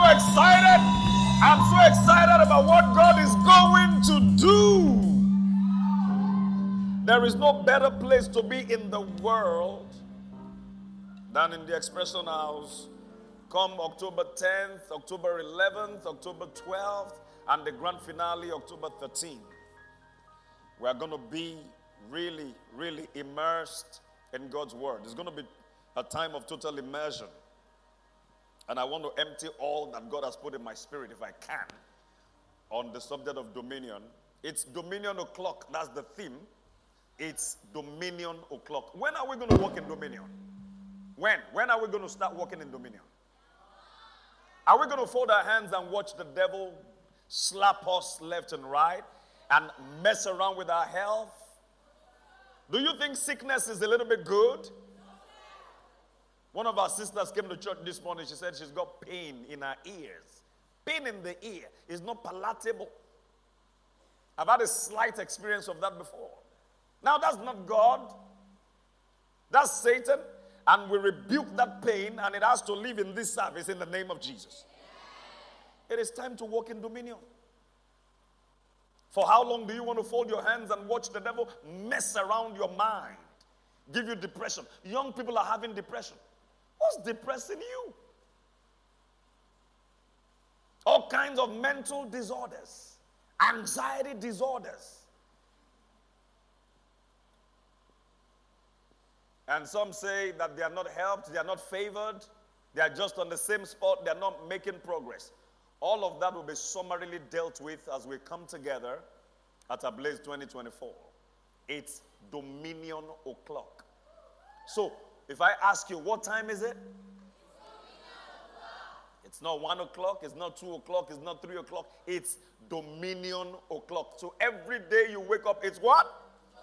excited. I'm so excited about what God is going to do. There is no better place to be in the world than in the Expression House. Come October 10th, October 11th, October 12th, and the grand finale October 13th. We are going to be really, really immersed in God's word. It's going to be a time of total immersion. And I want to empty all that God has put in my spirit, if I can, on the subject of dominion. It's Dominion O'Clock. That's the theme. It's Dominion O'Clock. When are we going to walk in dominion? When? When are we going to start walking in dominion? Are we going to fold our hands and watch the devil slap us left and right and mess around with our health? Do you think sickness is a little bit good? One of our sisters came to church this morning. She said she's got pain in her ears. Pain in the ear is not palatable. I've had a slight experience of that before. Now, that's not God. That's Satan. And we rebuke that pain, and it has to live in this service in the name of Jesus. It is time to walk in dominion. For how long do you want to fold your hands and watch the devil mess around your mind? Give you depression. Young people are having depression. What's depressing you? All kinds of mental disorders, anxiety disorders. And some say that they are not helped, they are not favored, they are just on the same spot, they are not making progress. All of that will be summarily dealt with as we come together at Ablaze 2024. It's Dominion O'Clock. So, if I ask you, what time is it? It's not 1 o'clock, it's not 2 o'clock, it's not 3 o'clock. It's Dominion O'Clock. So every day you wake up, it's what?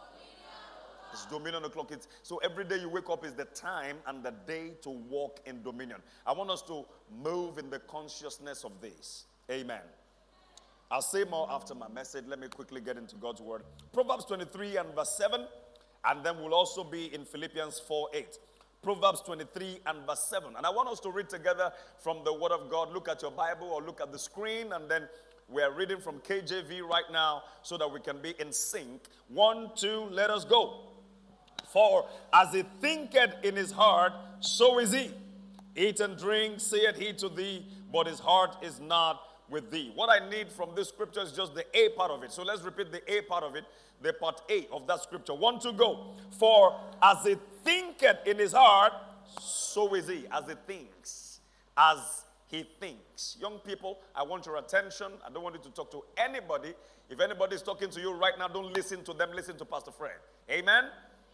It's Dominion O'Clock. So every day you wake up is the time and the day to walk in dominion. I want us to move in the consciousness of this. Amen. I'll say more after my message. Let me quickly get into God's word. Proverbs 23 and verse 7. And then we'll also be in Philippians 4:8. Proverbs 23 and verse 7. And I want us to read together from the word of God. Look at your Bible or look at the screen, and then we are reading from KJV right now so that we can be in sync. 1, 2, let us go. For as he thinketh in his heart, so is he. Eat and drink, saith he to thee, but his heart is not with thee. What I need from this scripture is just the A part of it. So let's repeat the A part of it, the part A of that scripture. 1, 2, go. For as he thinketh in his heart, so is he. As he thinks. As he thinks. Young people, I want your attention. I don't want you to talk to anybody. If anybody is talking to you right now, don't listen to them. Listen to Pastor Fred. Amen?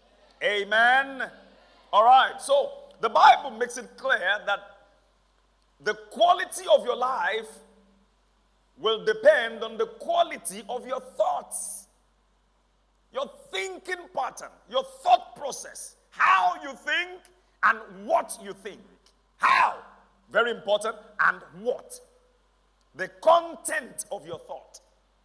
Amen. All right. So the Bible makes it clear that the quality of your life will depend on the quality of your thoughts, your thinking pattern, your thought process, how you think and what you think. How? Very important. And what? The content of your thought.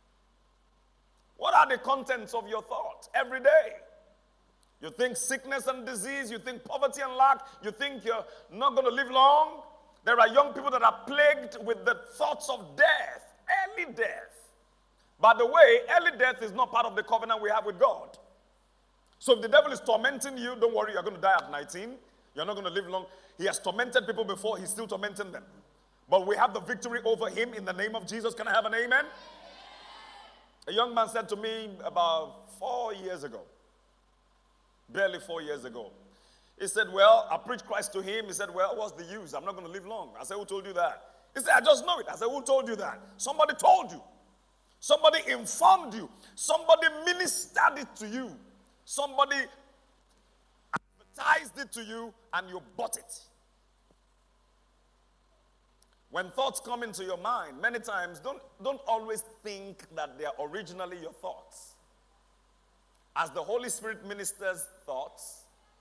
What are the contents of your thought every day? You think sickness and disease, you think poverty and lack, you think you're not going to live long. There are young people that are plagued with the thoughts of death, early death. By the way, early death is not part of the covenant we have with God. So if the devil is tormenting you, don't worry, you're going to die at 19. You're not going to live long. He has tormented people before, he's still tormenting them. But we have the victory over him in the name of Jesus. Can I have an amen? A young man said to me about 4 years ago, barely 4 years ago. He said, well, I preached Christ to him. He said, well, what's the use? I'm not going to live long. I said, who told you that? He said, I just know it. I said, who told you that? Somebody told you. Somebody informed you. Somebody ministered it to you. Somebody advertised it to you and you bought it. When thoughts come into your mind, many times, don't always think that they are originally your thoughts. As the Holy Spirit ministers thoughts,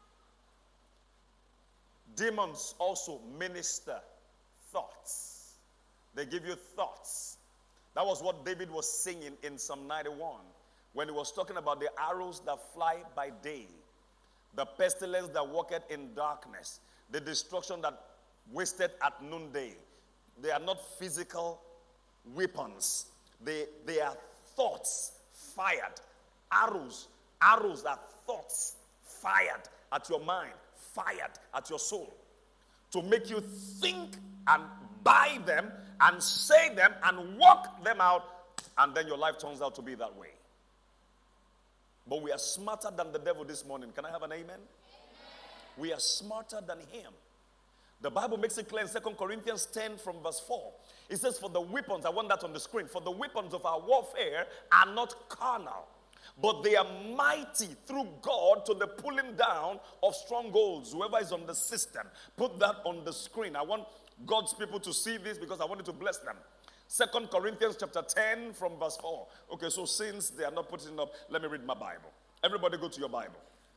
demons also minister thoughts. They give you thoughts. That was what David was singing in Psalm 91 when he was talking about the arrows that fly by day, the pestilence that walketh in darkness, the destruction that wasted at noonday. The are not physical weapons. They are thoughts fired. Arrows are thoughts fired at your mind, fired at your soul, to make you think and buy them and say them and work them out, and then your life turns out to be that way. But we are smarter than the devil this morning. Can I have an amen? Amen. We are smarter than him. The Bible makes it clear in 2 Corinthians 10 from verse 4. It says, for the weapons, I want that on the screen, for the weapons of our warfare are not carnal, but they are mighty through God to the pulling down of strongholds. Whoever is on the system, put that on the screen. I want God's people to see this because I wanted to bless them. 2 Corinthians chapter 10 from verse 4. Okay, so since they are not putting it up, let me read my Bible. Everybody go to your Bible.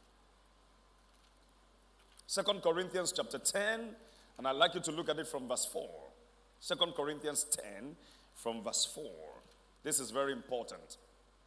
2 Corinthians chapter 10, and I'd like you to look at it from verse 4. 2 Corinthians 10 from verse 4. This is very important.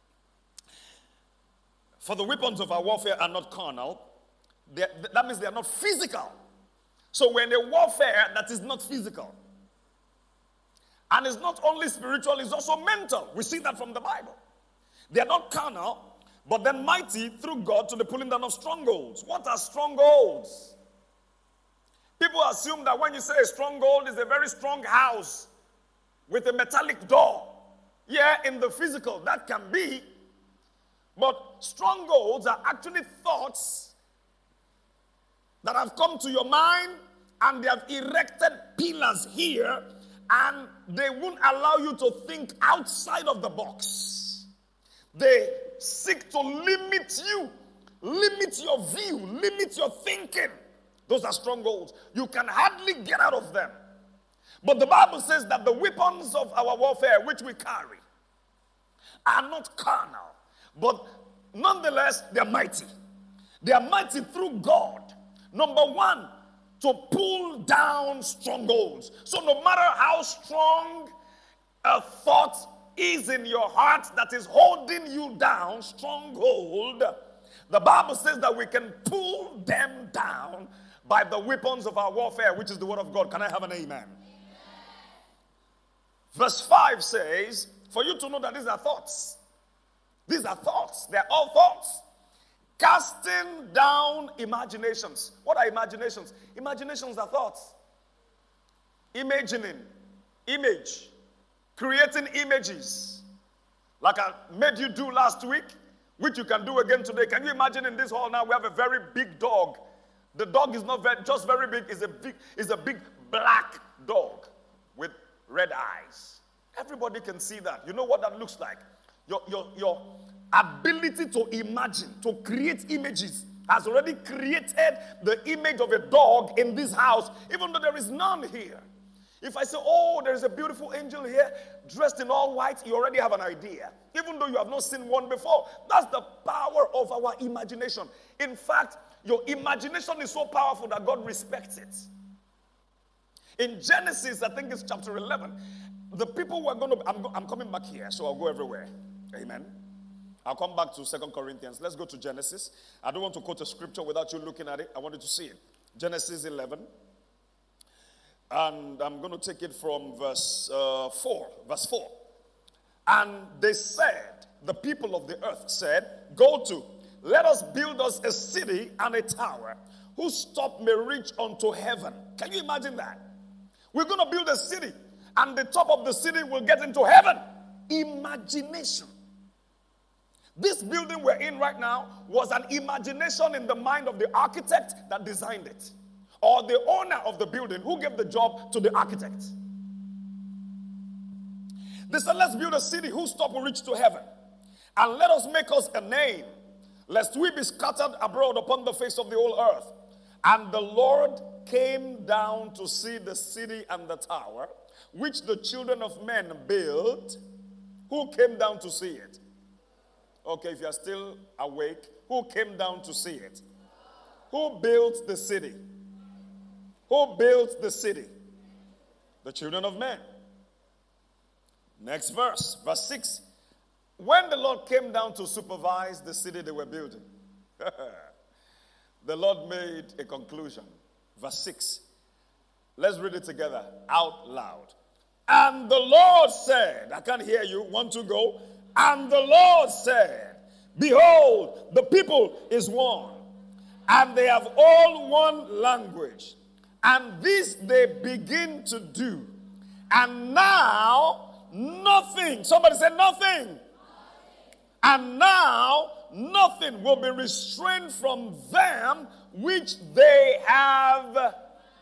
For the weapons of our warfare are not carnal. That means they are not physical. So we're in a warfare that is not physical. And it's not only spiritual, it's also mental. We see that from the Bible. They are not carnal, but then mighty through God to the pulling down of strongholds. What are strongholds? People assume that when you say a stronghold is a very strong house with a metallic door. Yeah, in the physical, that can be. But strongholds are actually thoughts that have come to your mind, and they have erected pillars here, and they won't allow you to think outside of the box. They seek to limit you, limit your view, limit your thinking. Those are strongholds. You can hardly get out of them. But the Bible says that the weapons of our warfare, which we carry, are not carnal, but nonetheless, they are mighty. They are mighty through God. Number one, to pull down strongholds. So no matter how strong a thought is in your heart that is holding you down, stronghold, the Bible says that we can pull them down by the weapons of our warfare, which is the word of God. Can I have an amen? Amen. Verse 5 says, for you to know that these are thoughts. These are thoughts. They're all thoughts. Casting down imaginations. What are imaginations? Imaginations are thoughts. Imagining. Image. Creating images. Like I made you do last week, which you can do again today. Can you imagine in this hall now we have a very big dog. The dog is not just very big. It's a big black dog with red eyes. Everybody can see that. You know what that looks like? Your ability to imagine, to create images, has already created the image of a dog in this house, even though there is none here. If I say, oh, there's a beautiful angel here, dressed in all white, you already have an idea, even though you have not seen one before. That's the power of our imagination. In fact, your imagination is so powerful that God respects it. In Genesis, I think it's chapter 11, the people were going to, I'm coming back here, so I'll go everywhere. Amen. I'll come back to 2 Corinthians. Let's go to Genesis. I don't want to quote a scripture without you looking at it. I want you to see it. Genesis 11. And I'm going to take it from verse 4. Verse 4. And they said, the people of the earth said, go to, let us build us a city and a tower, whose top may reach unto heaven. Can you imagine that? We're going to build a city, and the top of the city will get into heaven. Imagination. This building we're in right now was an imagination in the mind of the architect that designed it, or the owner of the building who gave the job to the architect. They said, let's build a city whose top will reach to heaven, and let us make us a name, lest we be scattered abroad upon the face of the whole earth. And the Lord came down to see the city and the tower, which the children of men built. Who came down to see it? Okay, if you are still awake, who came down to see it? Who built the city? Who built the city? The children of men. Next verse, verse 6. When the Lord came down to supervise the city they were building, the Lord made a conclusion. Verse 6. Let's read it together out loud. And the Lord said, I can't hear you, 1, 2, go. And the Lord said, behold, the people is one, and they have all one language. And this they begin to do. And now, nothing. Somebody said nothing. And now, nothing will be restrained from them which they have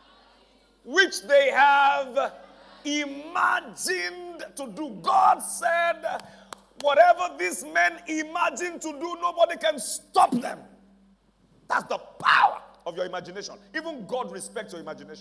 imagined to do. God said, whatever these men imagine to do, nobody can stop them. That's the power of your imagination. Even God respects your imagination.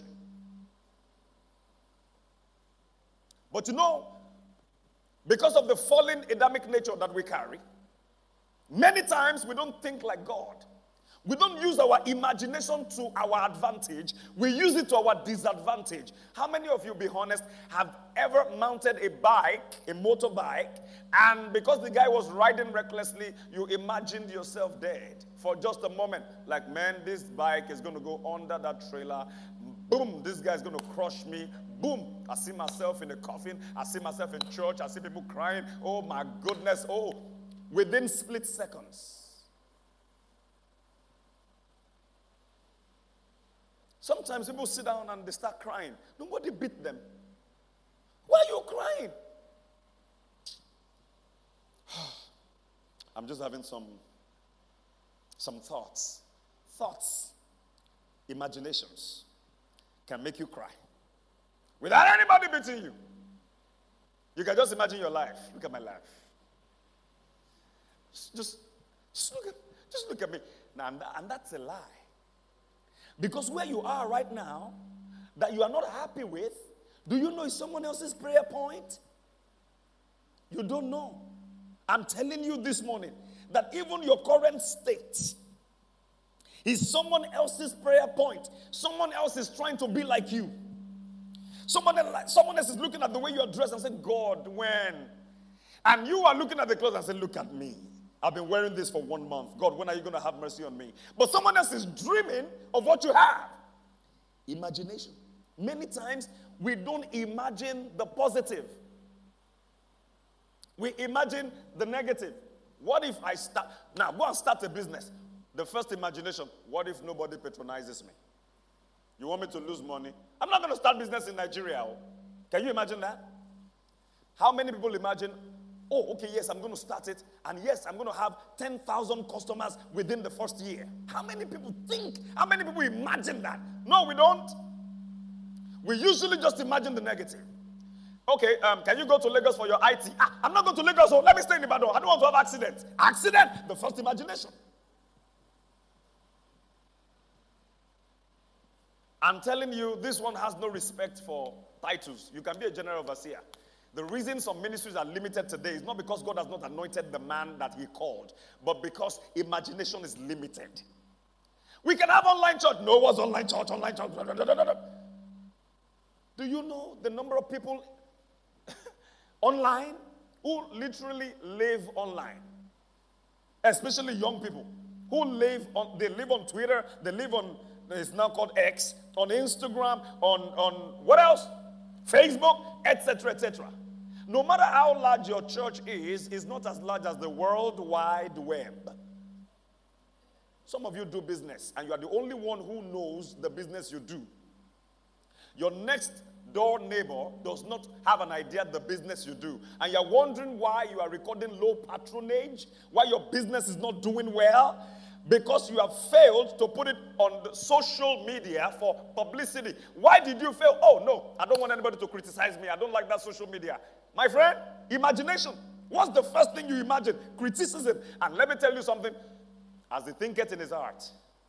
But you know, because of the fallen Adamic nature that we carry, many times we don't think like God. We don't use our imagination to our advantage. We use it to our disadvantage. How many of you, be honest, have ever mounted a bike, a motorbike, and because the guy was riding recklessly, you imagined yourself dead for just a moment? Like, man, this bike is going to go under that trailer. Boom, this guy is going to crush me. Boom, I see myself in a coffin. I see myself in church. I see people crying. Oh, my goodness. Oh, within split seconds. Sometimes people sit down and they start crying. Nobody beat them. Why are you crying? I'm just having some thoughts. Thoughts, imaginations can make you cry. Without anybody beating you. You can just imagine your life. Look at my life. Just look at me. Now, and that's a lie. Because where you are right now, that you are not happy with, do you know it's someone else's prayer point? You don't know. I'm telling you this morning that even your current state is someone else's prayer point. Someone else is trying to be like you. Someone else is looking at the way you are dressed and saying, God, when? And you are looking at the clothes and saying, look at me. I've been wearing this for 1 month. God, when are you going to have mercy on me? But someone else is dreaming of what you have. Imagination. Many times, we don't imagine the positive. We imagine the negative. What if I start? Now, go and start a business. The first imagination, what if nobody patronizes me? You want me to lose money? I'm not going to start business in Nigeria. Can you imagine that? How many people imagine, oh, okay, yes, I'm going to start it, and yes, I'm going to have 10,000 customers within the first year? How many people think, how many people imagine that? No, we don't. We usually just imagine the negative. Okay, can you go to Lagos for your IT? I'm not going to Lagos, so let me stay in Ibadan. I don't want to have accident. Accident, the first imagination. I'm telling you, this one has no respect for titles. You can be a general overseer. The reason some ministries are limited today is not because God has not anointed the man that he called, but because imagination is limited. We can have online church. No, what's online church? Online church. Blah, blah, blah, blah, blah. Do you know the number of people online who literally live online? Especially young people who live on Twitter, they live on, it's now called X, on Instagram, on what else? Facebook, etc., etc. No matter how large your church is, it's not as large as the World Wide Web. Some of you do business, and you are the only one who knows the business you do. Your next door neighbor does not have an idea of the business you do. And you're wondering why you are recording low patronage, why your business is not doing well. Because you have failed to put it on the social media for publicity. Why did you fail? Oh, no, I don't want anybody to criticize me. I don't like that social media. My friend, imagination. What's the first thing you imagine? Criticism. And let me tell you something. As the thing gets in his heart,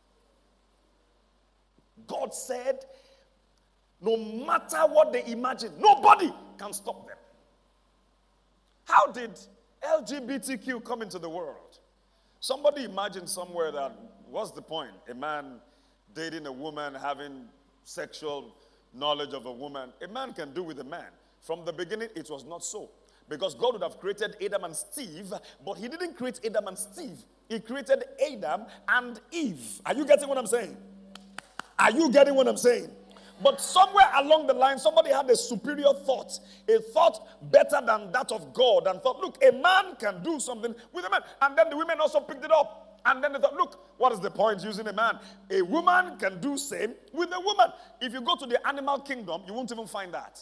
God said, no matter what they imagine, nobody can stop them. How did LGBTQ come into the world? Somebody imagined somewhere that, what's the point? A man dating a woman, having sexual knowledge of a woman. A man can do with a man. From the beginning, it was not so. Because God would have created Adam and Steve, but he didn't create Adam and Steve. He created Adam and Eve. Are you getting what I'm saying? Are you getting what I'm saying? But somewhere along the line, somebody had a superior thought, a thought better than that of God, and thought, look, a man can do something with a man. And then the women also picked it up. And then they thought, look, what is the point using a man? A woman can do same with a woman. If you go to the animal kingdom, you won't even find that.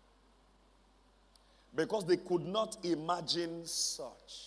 Because they could not imagine such.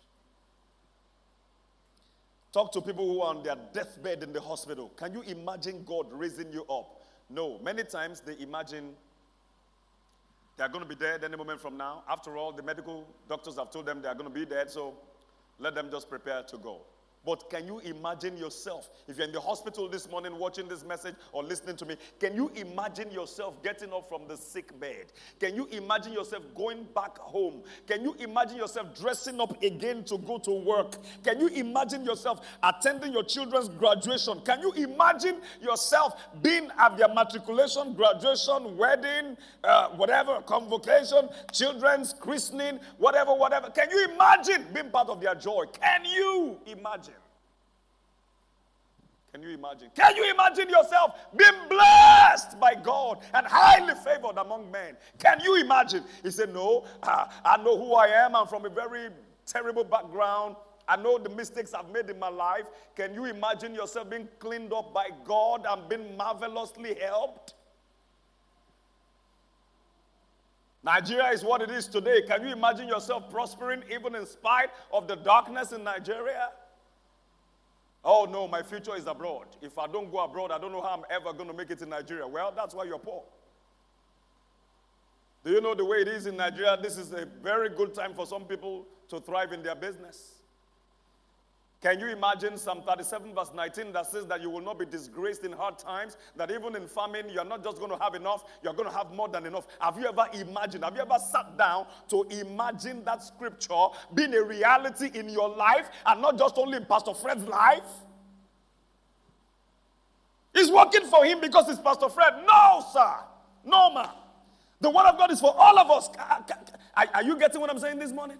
Talk to people who are on their deathbed in the hospital. Can you imagine God raising you up? No. Many times they imagine they are going to be dead any moment from now. After all, the medical doctors have told them they are going to be dead, so let them just prepare to go. But can you imagine yourself, if you're in the hospital this morning watching this message or listening to me, can you imagine yourself getting up from the sick bed? Can you imagine yourself going back home? Can you imagine yourself dressing up again to go to work? Can you imagine yourself attending your children's graduation? Can you imagine yourself being at their matriculation, graduation, wedding, whatever, convocation, children's christening, whatever? Can you imagine being part of their joy? Can you imagine? Can you imagine? Can you imagine yourself being blessed by God and highly favored among men? Can you imagine? He said, no, I know who I am. I'm from a very terrible background. I know the mistakes I've made in my life. Can you imagine yourself being cleaned up by God and being marvelously helped? Nigeria is what it is today. Can you imagine yourself prospering even in spite of the darkness in Nigeria? Oh, no, my future is abroad. If I don't go abroad, I don't know how I'm ever going to make it in Nigeria. Well, that's why you're poor. Do you know the way it is in Nigeria? This is a very good time for some people to thrive in their business. Can you imagine Psalm 37 verse 19 that says that you will not be disgraced in hard times, that even in famine, you're not just going to have enough, you're going to have more than enough. Have you ever sat down to imagine that scripture being a reality in your life and not just only in Pastor Fred's life? It's working for him because it's Pastor Fred. No, sir. No, man. The word of God is for all of us. Are you getting what I'm saying this morning?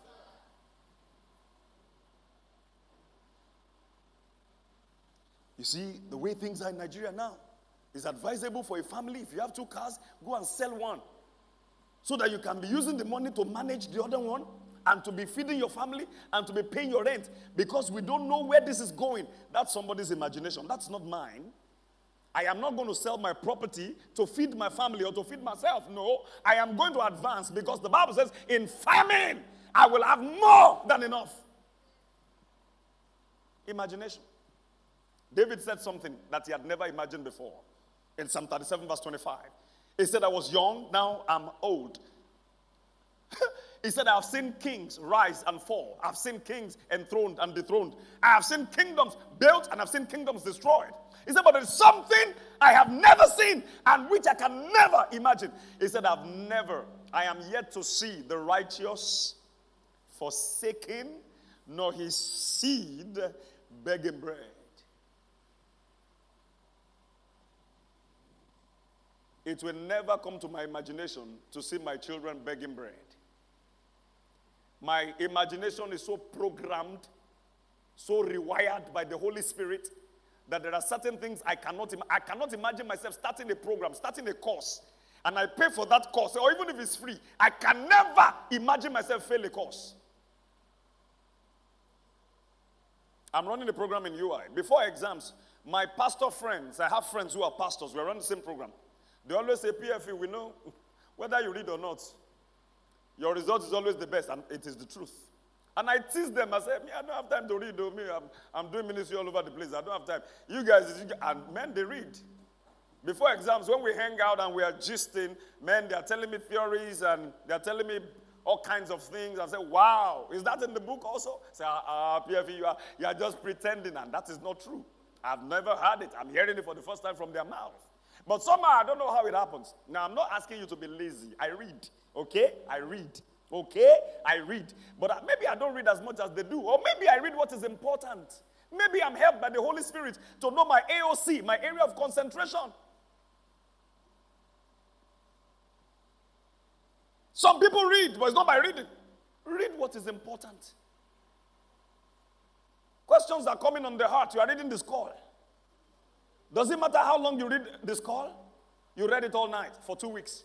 You see, the way things are in Nigeria now, it's advisable for a family, if you have 2 cars, go and sell one. So that you can be using the money to manage the other one and to be feeding your family and to be paying your rent. Because we don't know where this is going. That's somebody's imagination. That's not mine. I am not going to sell my property to feed my family or to feed myself. No, I am going to advance because the Bible says, in famine, I will have more than enough. Imagination. David said something that he had never imagined before. In Psalm 37 verse 25. He said, I was young, now I'm old. He said, I have seen kings rise and fall. I've seen kings enthroned and dethroned. I have seen kingdoms built and I've seen kingdoms destroyed. He said, but there's something I have never seen and which I can never imagine. He said, I am yet to see the righteous forsaken, nor his seed begging bread. It will never come to my imagination to see my children begging bread. My imagination is so programmed, so rewired by the Holy Spirit, that there are certain things I cannot imagine myself starting a program, starting a course, and I pay for that course, or even if it's free. I can never imagine myself fail a course. I'm running a program in UI. Before exams, my pastor friends, I have friends who are pastors, we're running the same program. They always say, PFE, we know whether you read or not, your result is always the best, and it is the truth. And I tease them, I say, I don't have time to read, I'm doing ministry all over the place, I don't have time. You guys, and men, they read. Before exams, when we hang out and we are gisting, men, they are telling me theories, and they are telling me all kinds of things. I say, wow, is that in the book also? I say, PFE, you are just pretending, and that is not true. I've never heard it. I'm hearing it for the first time from their mouth. But somehow, I don't know how it happens. Now, I'm not asking you to be lazy. I read, okay? I read, okay? I read. But maybe I don't read as much as they do. Or maybe I read what is important. Maybe I'm helped by the Holy Spirit to know my AOC, my area of concentration. Some people read, but it's not by reading. Read what is important. Questions are coming on the heart. You are reading this call. Does it matter how long you read this call? You read it all night for 2 weeks.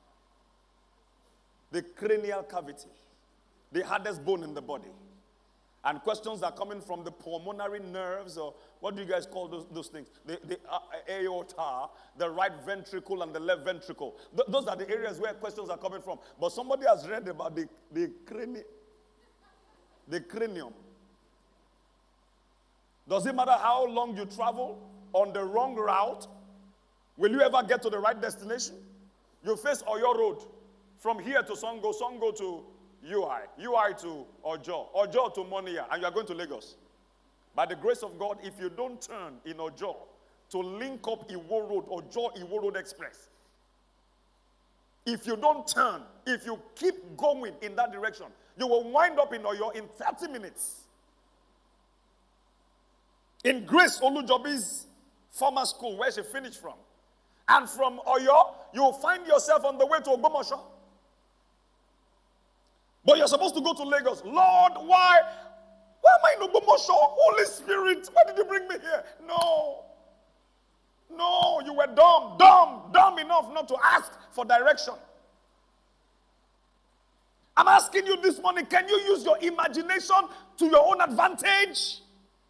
The cranial cavity, the hardest bone in the body. And questions are coming from the pulmonary nerves, or what do you guys call those things? The aorta, the right ventricle and the left ventricle. Those are the areas where questions are coming from. But somebody has read about the cranium. Does it matter how long you travel on the wrong route? Will you ever get to the right destination? You face Oyo Road. From here to Songo, Songo to UI to Ojo to Monia, and you are going to Lagos. By the grace of God, if you don't turn in Ojo to link up Iwo Road, Iwo Road Express, if you don't turn, if you keep going in that direction, you will wind up in Oyo in 30 minutes. In Grace Olujobi's former school, where she finished from. And from Oyo, you will find yourself on the way to Ogbomoso. But you're supposed to go to Lagos. Lord, why? Why am I in Ogbomoso? Holy Spirit, why did you bring me here? No. No, you were dumb enough not to ask for direction. I'm asking you this morning, can you use your imagination to your own advantage?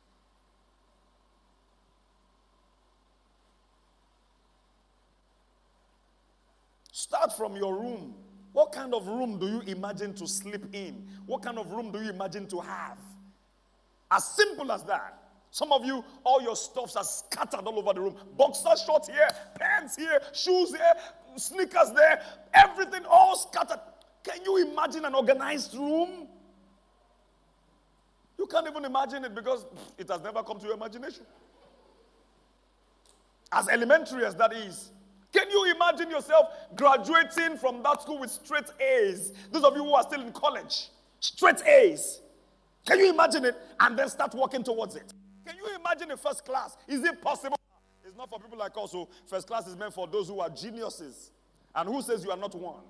Start from your room. What kind of room do you imagine to sleep in? What kind of room do you imagine to have? As simple as that. Some of you, all your stuffs are scattered all over the room. Boxer shorts here, pants here, shoes here, sneakers there, everything all scattered. Can you imagine an organized room? You can't even imagine it because it has never come to your imagination. As elementary as that is, can you imagine yourself graduating from that school with straight A's? Those of you who are still in college, straight A's. Can you imagine it? And then start working towards it. Can you imagine a first class? Is it possible? It's not for people like us who first class is meant for those who are geniuses. And who says you are not one?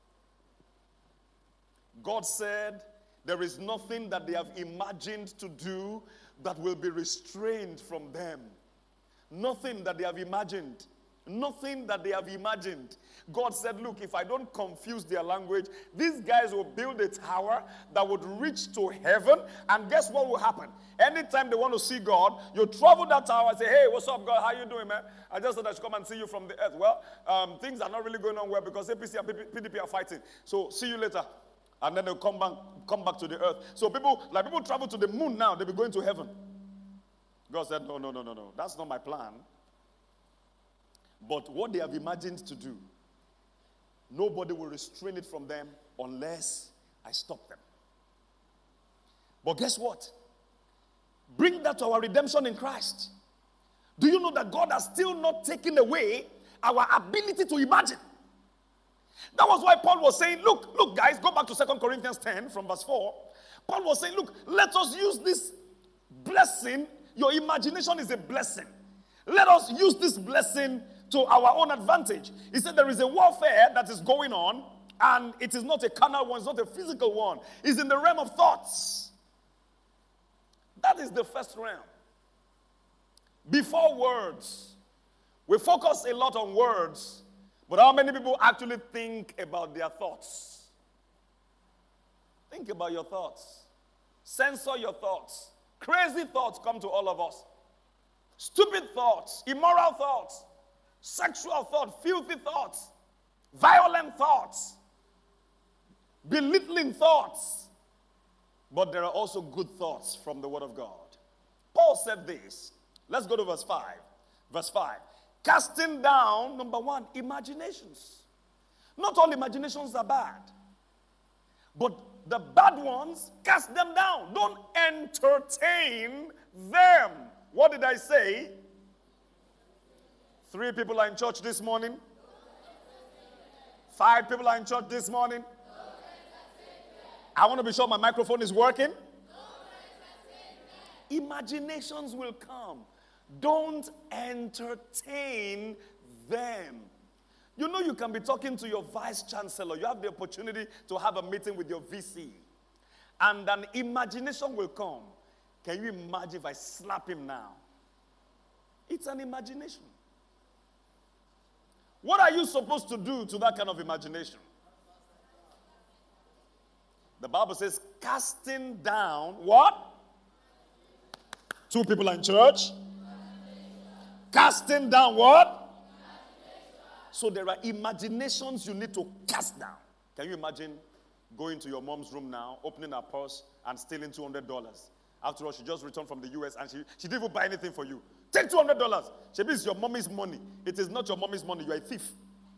God said there is nothing that they have imagined to do that will be restrained from them. Nothing that they have imagined. Nothing that they have imagined. God said, look, if I don't confuse their language, these guys will build a tower that would reach to heaven. And guess what will happen? Anytime they want to see God, you travel that tower and say, hey, what's up, God? How you doing, man? I just thought I should come and see you from the earth. Well, things are not really going on well because APC and PDP are fighting. So see you later. And then they'll come back to the earth. So people travel to the moon now. They'll be going to heaven. God said, no. That's not my plan. But what they have imagined to do, nobody will restrain it from them unless I stop them. But guess what? Bring that to our redemption in Christ. Do you know that God has still not taken away our ability to imagine? That was why Paul was saying, look guys, go back to 2 Corinthians 10 from verse 4. Paul was saying, look, let us use this blessing. Your imagination is a blessing. Let us use this blessing to our own advantage. He said there is a warfare that is going on, and it is not a carnal one, it's not a physical one. It's in the realm of thoughts. That is the first realm. Before words. We focus a lot on words, but how many people actually think about their thoughts? Think about your thoughts. Censor your thoughts. Crazy thoughts come to all of us. Stupid thoughts, immoral thoughts, sexual thoughts, filthy thoughts, violent thoughts, belittling thoughts. But there are also good thoughts from the Word of God. Paul said this. Let's go to verse 5. Verse 5. Casting down, number one, imaginations. Not all imaginations are bad. But the bad ones, cast them down. Don't entertain them. What did I say? 3 people are in church this morning. 5 people are in church this morning. I want to be sure my microphone is working. Imaginations will come. Don't entertain them. You know you can be talking to your vice chancellor. You have the opportunity to have a meeting with your VC. And an imagination will come. Can you imagine if I slap him now? It's an imagination. What are you supposed to do to that kind of imagination? The Bible says, casting down what? Two people in church. Casting down what? So there are imaginations you need to cast down. Can you imagine going to your mom's room now, opening her purse, and stealing $200? After all, she just returned from the US and she didn't even buy anything for you. Take $200. Shebi, it's your mommy's money. It is not your mommy's money. You are a thief.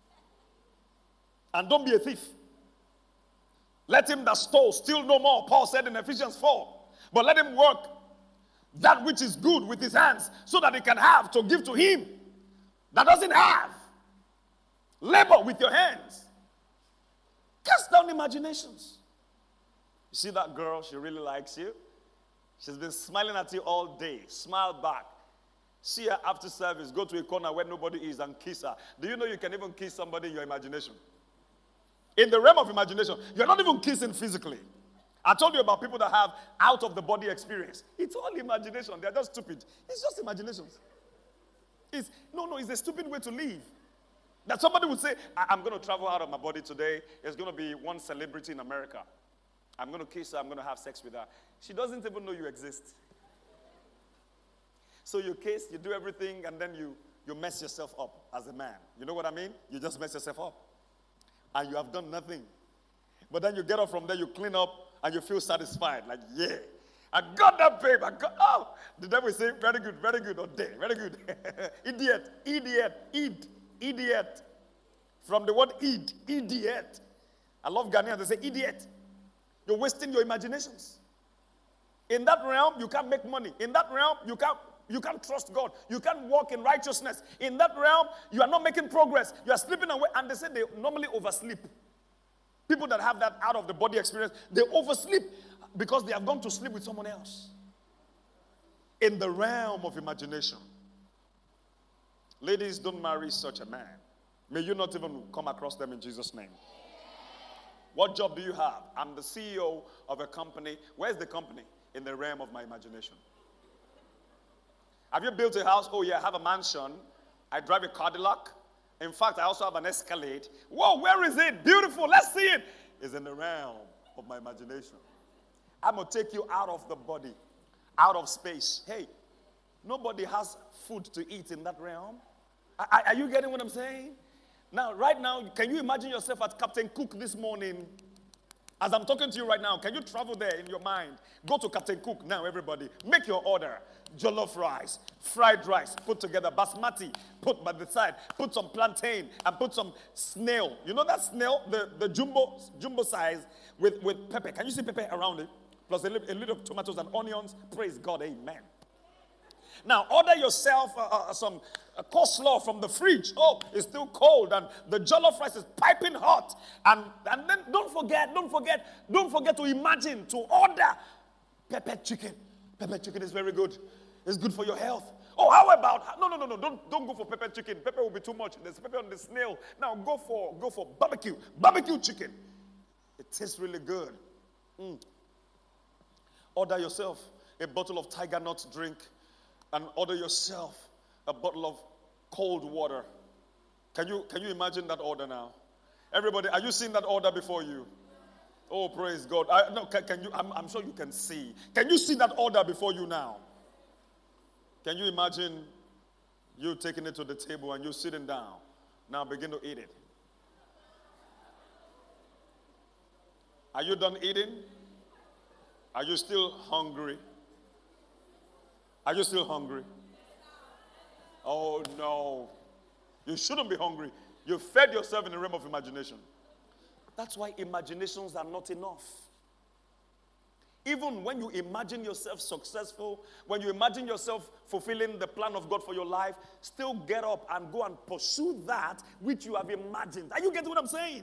And don't be a thief. Let him that stole steal no more, Paul said in Ephesians 4. But let him work that which is good with his hands so that he can have to give to him that doesn't have. Labor with your hands. Cast down imaginations. You see that girl, she really likes you. She's been smiling at you all day. Smile back. See her after service. Go to a corner where nobody is and kiss her. Do you know you can even kiss somebody in your imagination? In the realm of imagination, you're not even kissing physically. I told you about people that have out-of-the-body experience. It's all imagination. They're just stupid. It's just imaginations. It's a stupid way to live. That somebody would say, I'm going to travel out of my body today. There's going to be one celebrity in America. I'm going to kiss her. I'm going to have sex with her. She doesn't even know you exist. So you kiss, you do everything, and then you mess yourself up as a man. You know what I mean? You just mess yourself up. And you have done nothing. But then you get up from there, you clean up, and you feel satisfied. Like, yeah, I got that babe. The devil is saying, very good, or day, very good. Idiot. From the word idiot. I love Ghanaians, they say idiot. You're wasting your imaginations. In that realm, you can't make money. In that realm, you can't trust God. You can't walk in righteousness. In that realm, you are not making progress. You are slipping away. And they say they normally oversleep. People that have that out-of-the-body experience, they oversleep because they have gone to sleep with someone else. In the realm of imagination. Ladies, don't marry such a man. May you not even come across them in Jesus' name. What job do you have? I'm the CEO of a company. Where's the company? In the realm of my imagination. Have you built a house? Oh, yeah, I have a mansion. I drive a Cadillac. In fact, I also have an Escalade. Whoa, where is it? Beautiful. Let's see it. It's in the realm of my imagination. I'm going to take you out of the body, out of space. Hey, nobody has food to eat in that realm. Are you getting what I'm saying? Now, right now, can you imagine yourself at Captain Cook this morning? As I'm talking to you right now, can you travel there in your mind? Go to Captain Cook now, everybody. Make your order. Jollof rice, fried rice, put together. Basmati, put by the side. Put some plantain and put some snail. You know that snail? The jumbo size with pepper. Can you see pepper around it? Plus a little tomatoes and onions. Praise God, amen. Now, order yourself some coleslaw from the fridge. Oh, it's still cold, and the jollof rice is piping hot. And then don't forget to imagine to order pepper chicken. Pepper chicken is very good. It's good for your health. Oh, how about no? Don't go for pepper chicken. Pepper will be too much. There's pepper on the snail. Now go for barbecue chicken. It tastes really good. Order yourself a bottle of Tiger Nut drink. And order yourself a bottle of cold water. Can you imagine that order now? Everybody, are you seeing that order before you? Oh, praise God. Can you? I'm sure you can see. Can you see that order before you now? Can you imagine you taking it to the table and you sitting down? Now begin to eat it. Are you done eating? Are you still hungry? Are you still hungry? Oh, no. You shouldn't be hungry. You fed yourself in the realm of imagination. That's why imaginations are not enough. Even when you imagine yourself successful, when you imagine yourself fulfilling the plan of God for your life, still get up and go and pursue that which you have imagined. Are you getting what I'm saying?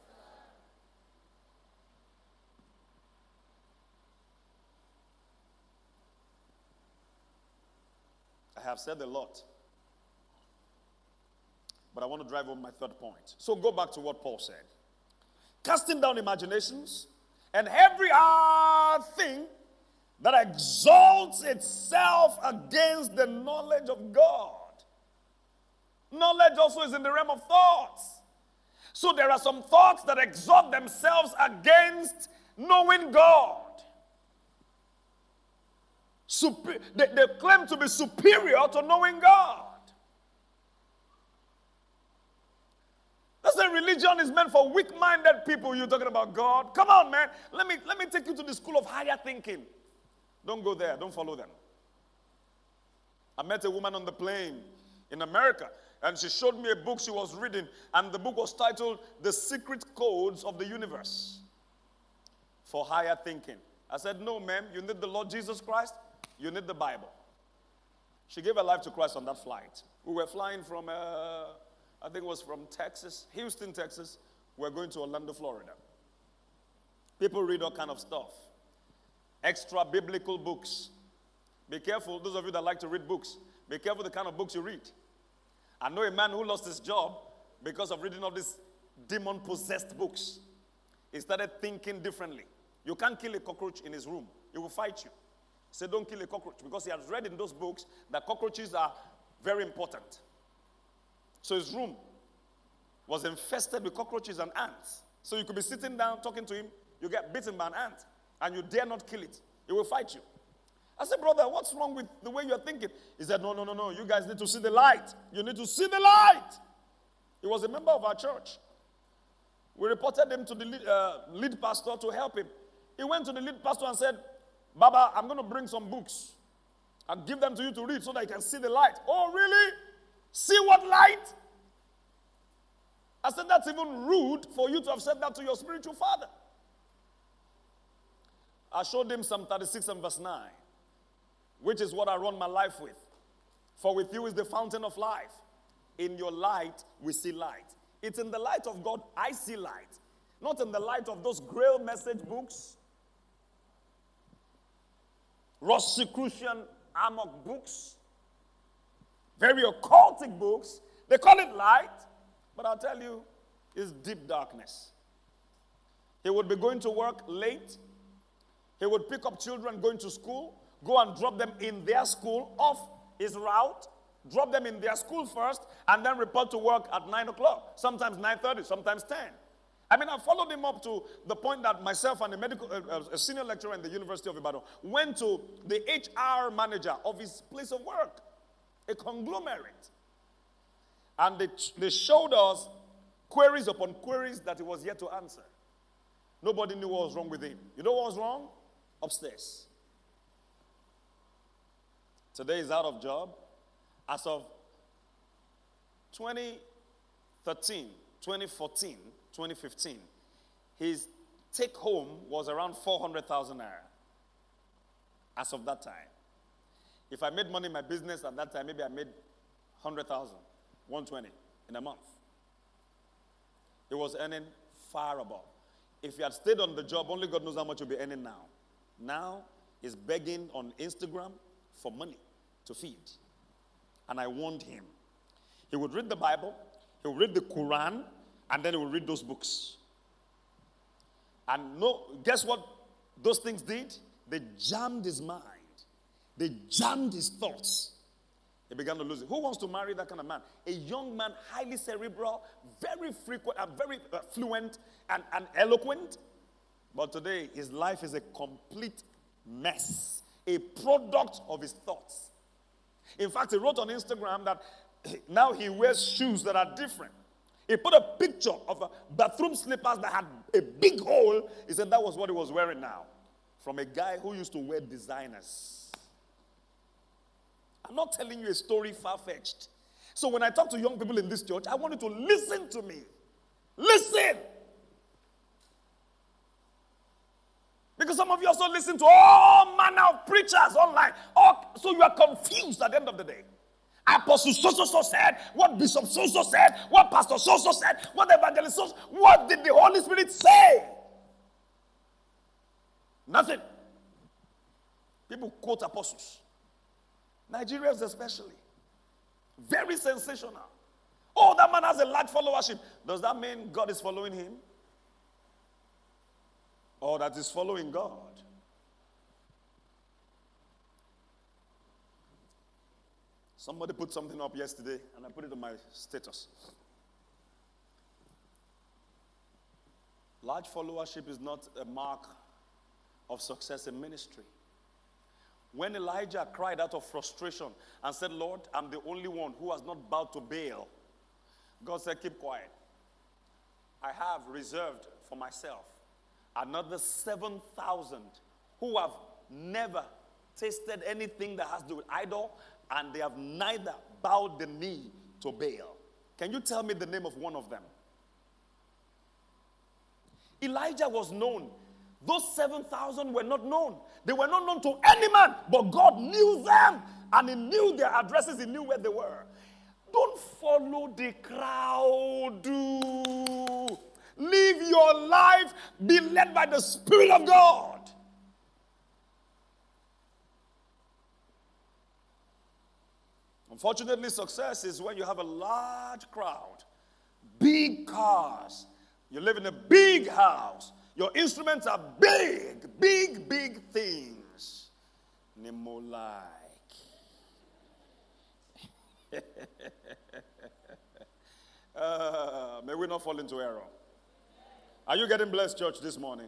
I have said a lot, but I want to drive home my third point. So go back to what Paul said. Casting down imaginations and every thing that exalts itself against the knowledge of God. Knowledge also is in the realm of thoughts. So there are some thoughts that exalt themselves against knowing God. They claim to be superior to knowing God. That's why religion is meant for weak-minded people. You're talking about God. Come on, man. Let me take you to the school of higher thinking. Don't go there. Don't follow them. I met a woman on the plane in America, and she showed me a book she was reading, and the book was titled The Secret Codes of the Universe for Higher Thinking. I said, no, ma'am, you need the Lord Jesus Christ, you need the Bible. She gave her life to Christ on that flight. We were flying from, I think it was from Texas, Houston, Texas. We're going to Orlando, Florida. People read all kind of stuff. Extra biblical books. Be careful, those of you that like to read books, be careful the kind of books you read. I know a man who lost his job because of reading all these demon-possessed books. He started thinking differently. You can't kill a cockroach in his room. He will fight you. He said, don't kill a cockroach, because he has read in those books that cockroaches are very important. So his room was infested with cockroaches and ants. So you could be sitting down talking to him, you get bitten by an ant, and you dare not kill it. He will fight you. I said, brother, what's wrong with the way you're thinking? He said, no. You guys need to see the light. You need to see the light. He was a member of our church. We reported him to the lead pastor to help him. He went to the lead pastor and said, Baba, I'm going to bring some books and give them to you to read so that you can see the light. Oh, really? See what light? I said, that's even rude for you to have said that to your spiritual father. I showed him Psalm 36 and verse 9. Which is what I run my life with. For with you is the fountain of life. In your light, we see light. It's in the light of God I see light. Not in the light of those Grail message books. Rosicrucian Amok books. Very occultic books. They call it light. But I'll tell you, it's deep darkness. He would be going to work late. He would pick up children going to school. Go and drop them in their school off his route. Drop them in their school first, and then report to work at 9 o'clock. Sometimes 9:30, sometimes 10. I mean, I followed him up to the point that myself and a senior lecturer in the University of Ibadan went to the HR manager of his place of work, a conglomerate. And they showed us queries upon queries that he was yet to answer. Nobody knew what was wrong with him. You know what was wrong? Upstairs. Today he's out of job. As of 2013, 2014, 2015, his take home was around 400,000 naira. As of that time. If I made money in my business at that time, maybe I made 100,000, 120 in a month. He was earning far above. If he had stayed on the job, only God knows how much he'll be earning now. Now, he's begging on Instagram for money to feed. And I warned him. He would read the Bible, he would read the Quran, and then he would read those books. And guess what those things did? They jammed his mind. They jammed his thoughts. He began to lose it. Who wants to marry that kind of man? A young man, highly cerebral, very frequent, very fluent, and eloquent. But today, his life is a complete mess. A product of his thoughts. In fact, he wrote on Instagram that now he wears shoes that are different. He put a picture of bathroom slippers that had a big hole. He said that was what he was wearing now. From a guy who used to wear designers. I'm not telling you a story far-fetched. So when I talk to young people in this church, I want you to listen to me. Listen! Because some of you also listen to all manner of preachers online. So you are confused at the end of the day. Apostle so said, what Bishop so said, what Pastor so said, what Evangelist so. What did the Holy Spirit say? Nothing. People quote apostles. Nigerians especially. Very sensational. Oh, that man has a large followership. Does that mean God is following him? Or that is following God? Somebody put something up yesterday, and I put it on my status. Large followership is not a mark of success in ministry. When Elijah cried out of frustration and said, Lord, I'm the only one who has not bowed to Baal, God said, keep quiet. I have reserved for myself another 7,000 who have never tasted anything that has to do with idol, and they have neither bowed the knee to Baal. Can you tell me the name of one of them? Elijah was known. Those 7,000 were not known. They were not known to any man, but God knew them, and he knew their addresses, he knew where they were. Don't follow the crowd. Live your life, be led by the Spirit of God. Unfortunately, success is when you have a large crowd, big cars, you live in a big house, your instruments are big, big, big things. Nemo like. May we not fall into error. Are you getting blessed, church, this morning?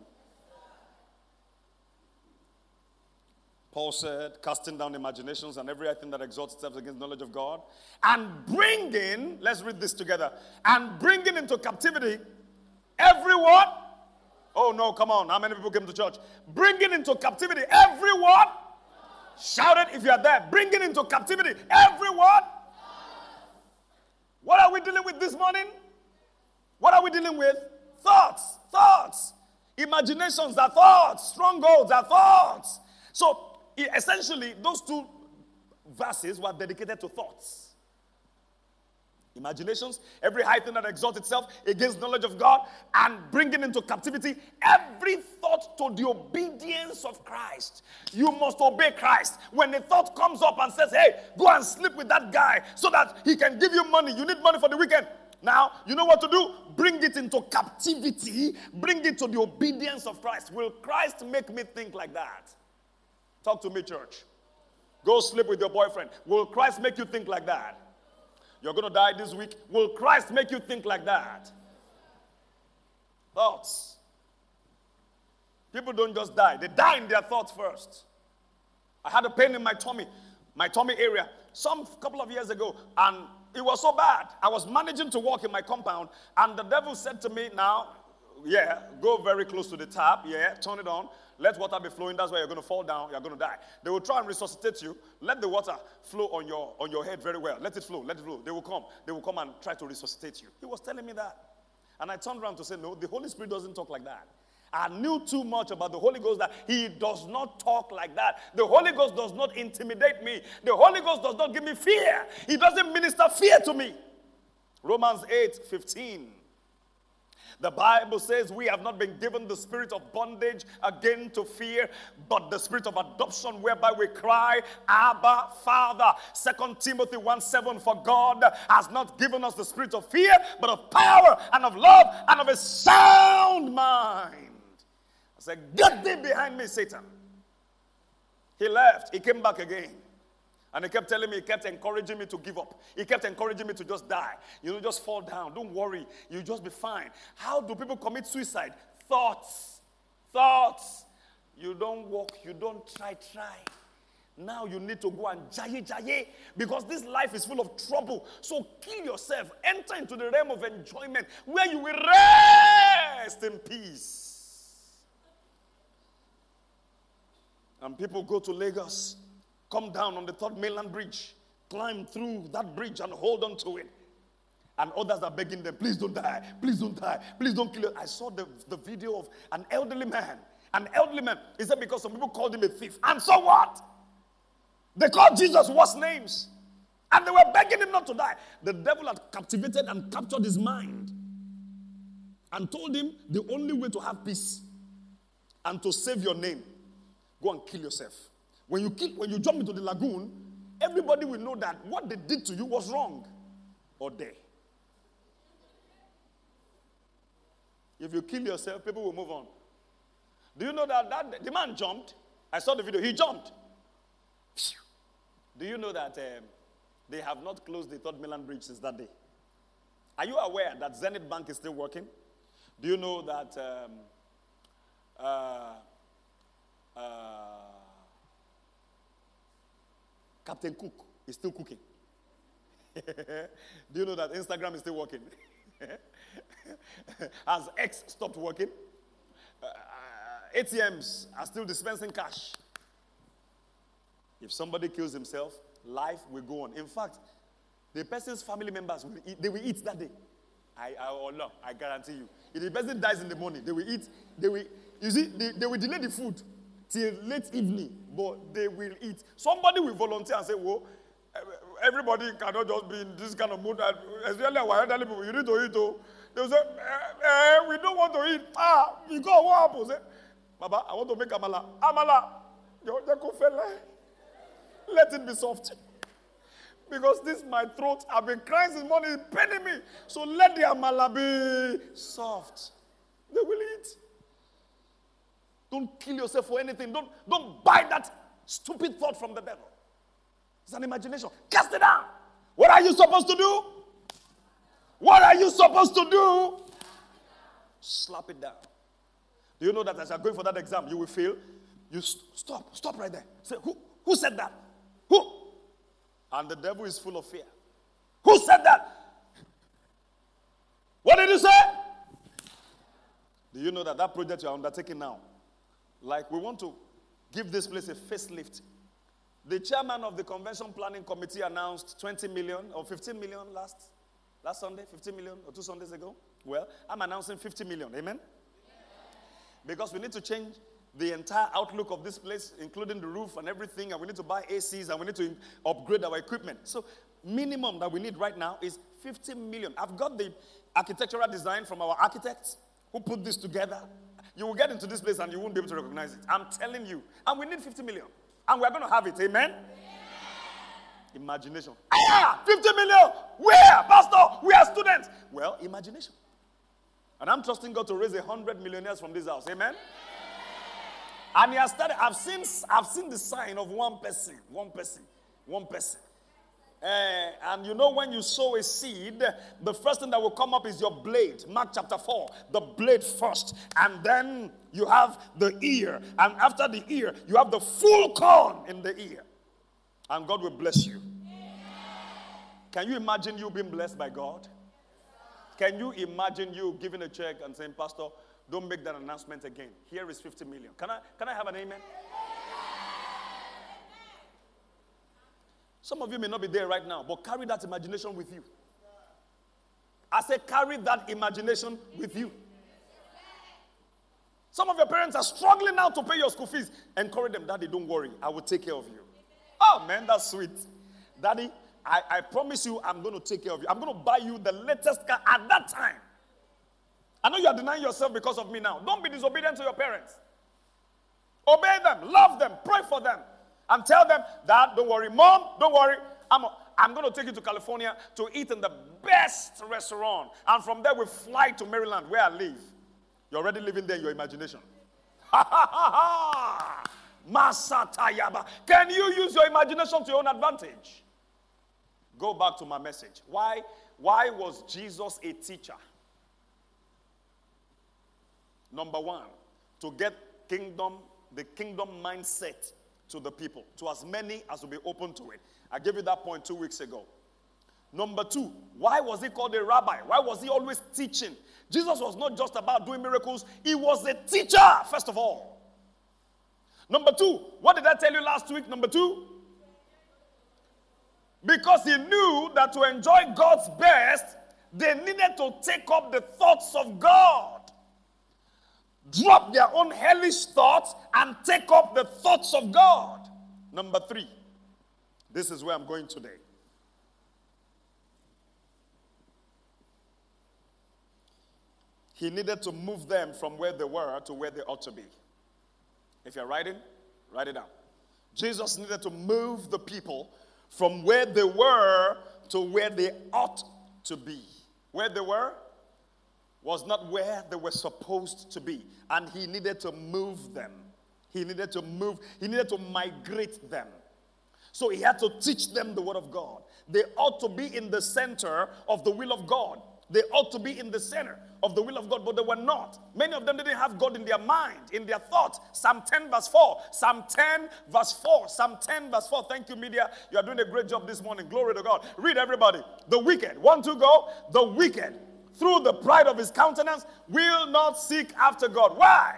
Paul said, casting down imaginations and everything that exalts itself against knowledge of God, and bringing, let's read this together, and bringing into captivity every what? Oh no, come on. How many people came to church? Bringing into captivity every what? Shout it if you are there. Bringing into captivity every what? What are we dealing with this morning? What are we dealing with? Thoughts. Thoughts. Imaginations are thoughts. Strongholds are thoughts. So, essentially, those two verses were dedicated to thoughts. Imaginations, every high thing that exalts itself against knowledge of God, and bringing into captivity every thought to the obedience of Christ. You must obey Christ. When a thought comes up and says, hey, go and sleep with that guy so that he can give you money. You need money for the weekend. Now, you know what to do? Bring it into captivity. Bring it to the obedience of Christ. Will Christ make me think like that? Talk to me, church. Go sleep with your boyfriend. Will Christ make you think like that? You're going to die this week. Will Christ make you think like that? Thoughts. People don't just die. They die in their thoughts first. I had a pain in my tummy area, couple of years ago, and it was so bad. I was managing to walk in my compound, and the devil said to me, now, go very close to the tap, turn it on. Let water be flowing. That's why you're going to fall down. You're going to die. They will try and resuscitate you. Let the water flow on your head very well. Let it flow. Let it flow. They will come and try to resuscitate you. He was telling me that. And I turned around to say, no, the Holy Spirit doesn't talk like that. I knew too much about the Holy Ghost that he does not talk like that. The Holy Ghost does not intimidate me. The Holy Ghost does not give me fear. He doesn't minister fear to me. Romans 8:15. The Bible says we have not been given the spirit of bondage again to fear, but the spirit of adoption whereby we cry, Abba, Father. 2 Timothy 1:7, for God has not given us the spirit of fear, but of power and of love and of a sound mind. I said, get thee behind me, Satan. He left. He came back again. And he kept telling me, he kept encouraging me to give up. He kept encouraging me to just die. Just fall down. Don't worry. You'll just be fine. How do people commit suicide? Thoughts. Thoughts. You don't walk. You don't try. Now you need to go and jaye, because this life is full of trouble. So kill yourself. Enter into the realm of enjoyment where you will rest in peace. And people go to Lagos, come down on the Third Mainland Bridge, climb through that bridge and hold on to it. And others are begging them, please don't die, please don't die, please don't kill it. I saw the video of an elderly man. He said because some people called him a thief. And so what? They called Jesus worse names. And they were begging him not to die. The devil had captivated and captured his mind. And told him the only way to have peace and to save your name, go and kill yourself. When you jump into the lagoon, everybody will know that what they did to you was wrong. Or they. If you kill yourself, people will move on. Do you know that the man jumped? I saw the video. He jumped. Do you know that They have not closed the Third Mainland Bridge since that day. Are you aware that Zenith Bank is still working? Do you know that Captain Cook is still cooking? Do you know that Instagram is still working? Has X stopped working? ATMs are still dispensing cash. If somebody kills himself, life will go on. In fact, the person's family members will eat, they will eat that day. I guarantee you. If the person dies in the morning, they will eat. They will delay the food till late evening, but they will eat. Somebody will volunteer and say, "Whoa, everybody cannot just be in this kind of mood. Especially our elderly people, you need to eat." Oh. They will say, "We don't want to eat." Because what happens? Baba, I want to make amala. Amala, let it be soft. Because this my throat, I've been crying since morning, it's paining me. So let the amala be soft. They will eat. Don't kill yourself for anything. Don't buy that stupid thought from the devil. It's an imagination. Cast it down. What are you supposed to do? What are you supposed to do? Slap it down. Do you know that as you're going for that exam, you will fail? You stop right there. Say, who said that? Who? And the devil is full of fear. Who said that? What did you say? Do you know that project you are undertaking now, like we want to give this place a facelift. The chairman of the convention planning committee announced 20 million or 15 million last Sunday, 15 million or 2 Sundays ago. Well, I'm announcing 50 million. Amen? Because we need to change the entire outlook of this place, including the roof and everything, and we need to buy ACs and we need to upgrade our equipment. So minimum that we need right now is 50 million. I've got the architectural design from our architects who put this together. You will get into this place and you won't be able to recognize it. I'm telling you. And we need 50 million. And we're going to have it. Amen? Yeah. Imagination. 50 million. Where? Pastor, we are students. Well, imagination. And I'm trusting God to raise 100 millionaires from this house. Amen? And he has started. I've seen the sign of one person. And you know when you sow a seed, the first thing that will come up is your blade. Mark chapter 4. The blade first. And then you have the ear. And after the ear, you have the full corn in the ear. And God will bless you. Can you imagine you being blessed by God? Can you imagine you giving a check and saying, "Pastor, don't make that announcement again. Here is 50 million. Can I have an amen? Some of you may not be there right now, but carry that imagination with you. I say carry that imagination with you. Some of your parents are struggling now to pay your school fees. Encourage them, "Daddy, don't worry. I will take care of you." Oh, man, that's sweet. "Daddy, I promise you I'm going to take care of you. I'm going to buy you the latest car at that time. I know you are denying yourself because of me now. Don't be disobedient to your parents. Obey them, love them, pray for them, and tell them, "Dad, don't worry. Mom, don't worry. I'm going to take you to California to eat in the best restaurant. And from there we fly to Maryland where I live." You're already living there in your imagination. Masatayaba. Can you use your imagination to your own advantage? Go back to my message. Why was Jesus a teacher? Number one, to get the kingdom mindset to the people, to as many as will be open to it. I gave you that point 2 weeks ago. Number two, why was he called a rabbi? Why was he always teaching? Jesus was not just about doing miracles. He was a teacher, first of all. Number two, what did I tell you last week? Number two, because he knew that to enjoy God's best, they needed to take up the thoughts of God. Drop their own hellish thoughts and take up the thoughts of God. Number three, this is where I'm going today. He needed to move them from where they were to where they ought to be. If you're writing, write it down. Jesus needed to move the people from where they were to where they ought to be. Where they were was not where they were supposed to be. And he needed to move them. He needed to migrate them. So he had to teach them the word of God. They ought to be in the center of the will of God. They ought to be in the center of the will of God, but they were not. Many of them didn't have God in their mind, in their thoughts. Psalm 10 verse 4. Psalm 10 verse 4. Psalm 10 verse 4. Thank you, media. You are doing a great job this morning. Glory to God. Read, everybody. The wicked. 1, 2, go. The wicked, through the pride of his countenance, will not seek after God. Why?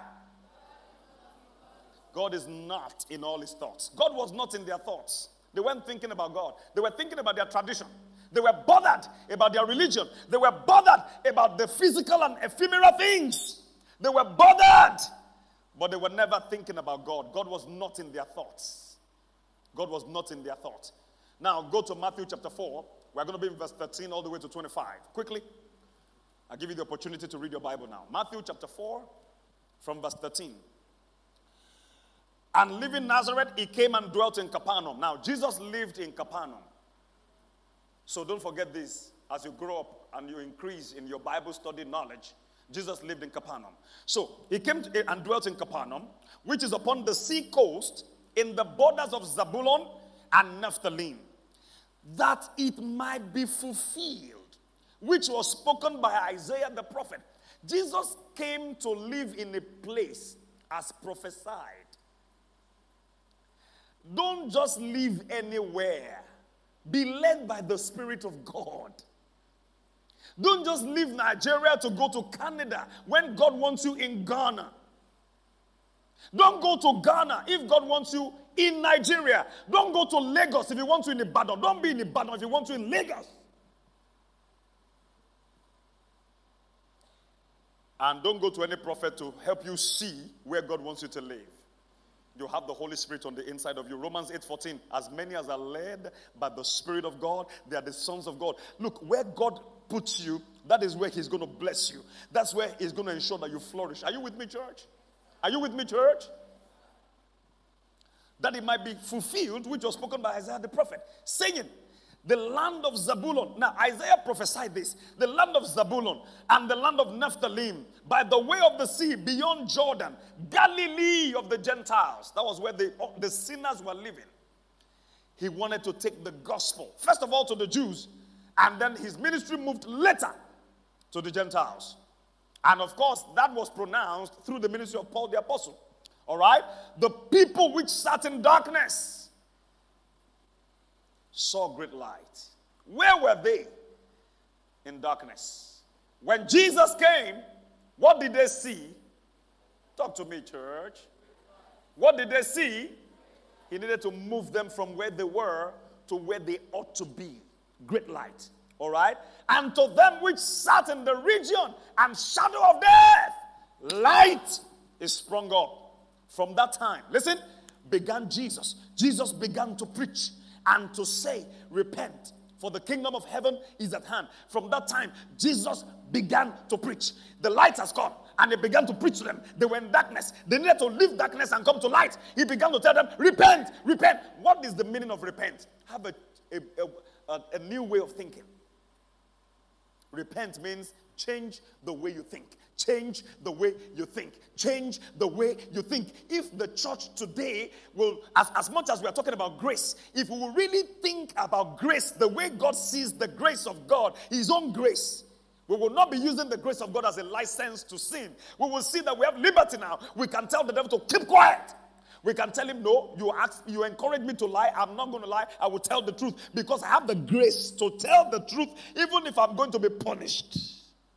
God is not in all his thoughts. God was not in their thoughts. They weren't thinking about God. They were thinking about their tradition. They were bothered about their religion. They were bothered about the physical and ephemeral things. They were bothered, but they were never thinking about God. God was not in their thoughts. God was not in their thoughts. Now, go to Matthew chapter 4. We're going to be in verse 13 all the way to 25. Quickly, I'll give you the opportunity to read your Bible now. Matthew chapter 4, from verse 13. And leaving Nazareth, he came and dwelt in Capernaum. Now, Jesus lived in Capernaum. So don't forget this. As you grow up and you increase in your Bible study knowledge, Jesus lived in Capernaum. So he came and dwelt in Capernaum, which is upon the sea coast, in the borders of Zebulun and Naphtali, that it might be fulfilled, which was spoken by Isaiah the prophet. Jesus came to live in a place as prophesied. Don't just live anywhere. Be led by the Spirit of God. Don't just leave Nigeria to go to Canada when God wants you in Ghana. Don't go to Ghana if God wants you in Nigeria. Don't go to Lagos if He wants you in Ibadan. Don't be in Ibadan if He wants you in Lagos. And don't go to any prophet to help you see where God wants you to live. You have the Holy Spirit on the inside of you. Romans 8:14. As many as are led by the Spirit of God, they are the sons of God. Look, where God puts you, that is where He's going to bless you. That's where He's going to ensure that you flourish. Are you with me, church? Are you with me, church? That it might be fulfilled, which was spoken by Isaiah the prophet, saying, the land of Zebulun. Now, Isaiah prophesied this. The land of Zebulun and the land of Naphtali, by the way of the sea, beyond Jordan, Galilee of the Gentiles. That was where the sinners were living. He wanted to take the gospel, first of all, to the Jews, and then his ministry moved later to the Gentiles. And of course, that was pronounced through the ministry of Paul the Apostle. All right? The people which sat in darkness saw great light. Where were they? In darkness. When Jesus came, what did they see? Talk to me, church. What did they see? He needed to move them from where they were to where they ought to be. Great light. All right? And to them which sat in the region and shadow of death, light is sprung up. From that time, listen, began Jesus. Jesus began to preach and to say, repent, for the kingdom of heaven is at hand. From that time, Jesus began to preach. The light has come, and he began to preach to them. They were in darkness. They needed to leave darkness and come to light. He began to tell them, repent, repent. What is the meaning of repent? Have a new way of thinking. Repent means change the way you think. Change the way you think. Change the way you think. If the church today will, as much as we are talking about grace, if we will really think about grace the way God sees the grace of God, His own grace, we will not be using the grace of God as a license to sin. We will see that we have liberty now. We can tell the devil to keep quiet. We can tell him, no, you encourage me to lie. I'm not going to lie. I will tell the truth because I have the grace to tell the truth even if I'm going to be punished.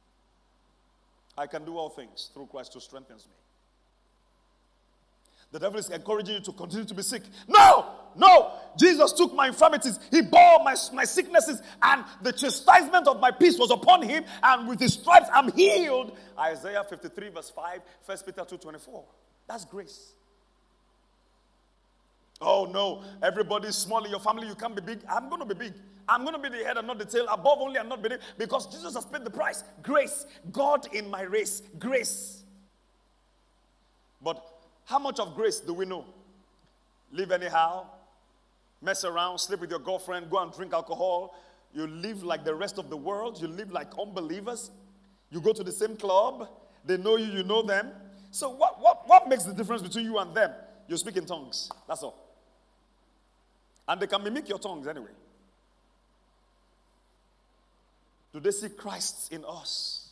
I can do all things through Christ who strengthens me. The devil is encouraging you to continue to be sick. No, no. Jesus took my infirmities. He bore my sicknesses, and the chastisement of my peace was upon him, and with his stripes I'm healed. Isaiah 53 verse 5, 1 Peter 2:24. That's grace. Oh no, everybody's small in your family, you can't be big. I'm going to be big. I'm going to be the head and not the tail, above only and not beneath, because Jesus has paid the price. Grace. God in my race. Grace. But how much of grace do we know? Live anyhow, mess around, sleep with your girlfriend, go and drink alcohol. You live like the rest of the world. You live like unbelievers. You go to the same club. They know you, you know them. So what makes the difference between you and them? You speak in tongues. That's all. And they can mimic your tongues anyway. Do they see Christ in us?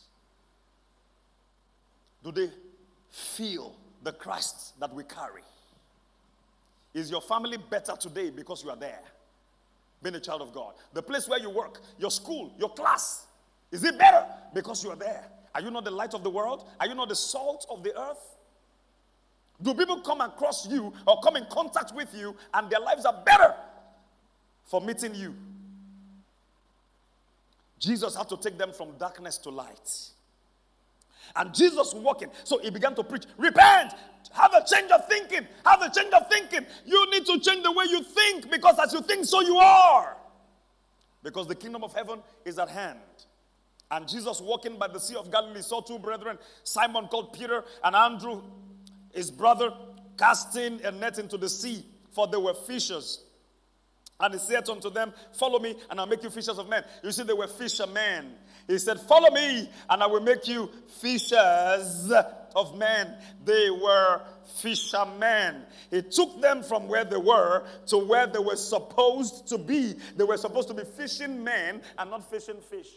Do they feel the Christ that we carry? Is your family better today because you are there, being a child of God? The place where you work, your school, your class, is it better because you are there? Are you not the light of the world? Are you not the salt of the earth? Do people come across you or come in contact with you and their lives are better for meeting you? Jesus had to take them from darkness to light. And Jesus was walking, so he began to preach, repent, have a change of thinking, have a change of thinking. You need to change the way you think, because as you think, so you are. Because the kingdom of heaven is at hand. And Jesus, walking by the Sea of Galilee, saw two brethren, Simon called Peter and Andrew, his brother, casting a net into the sea, for they were fishers. And he said unto them, follow me, and I'll make you fishers of men. You see, they were fishermen. He said, follow me, and I will make you fishers of men. They were fishermen. He took them from where they were to where they were supposed to be. They were supposed to be fishing men and not fishing fish.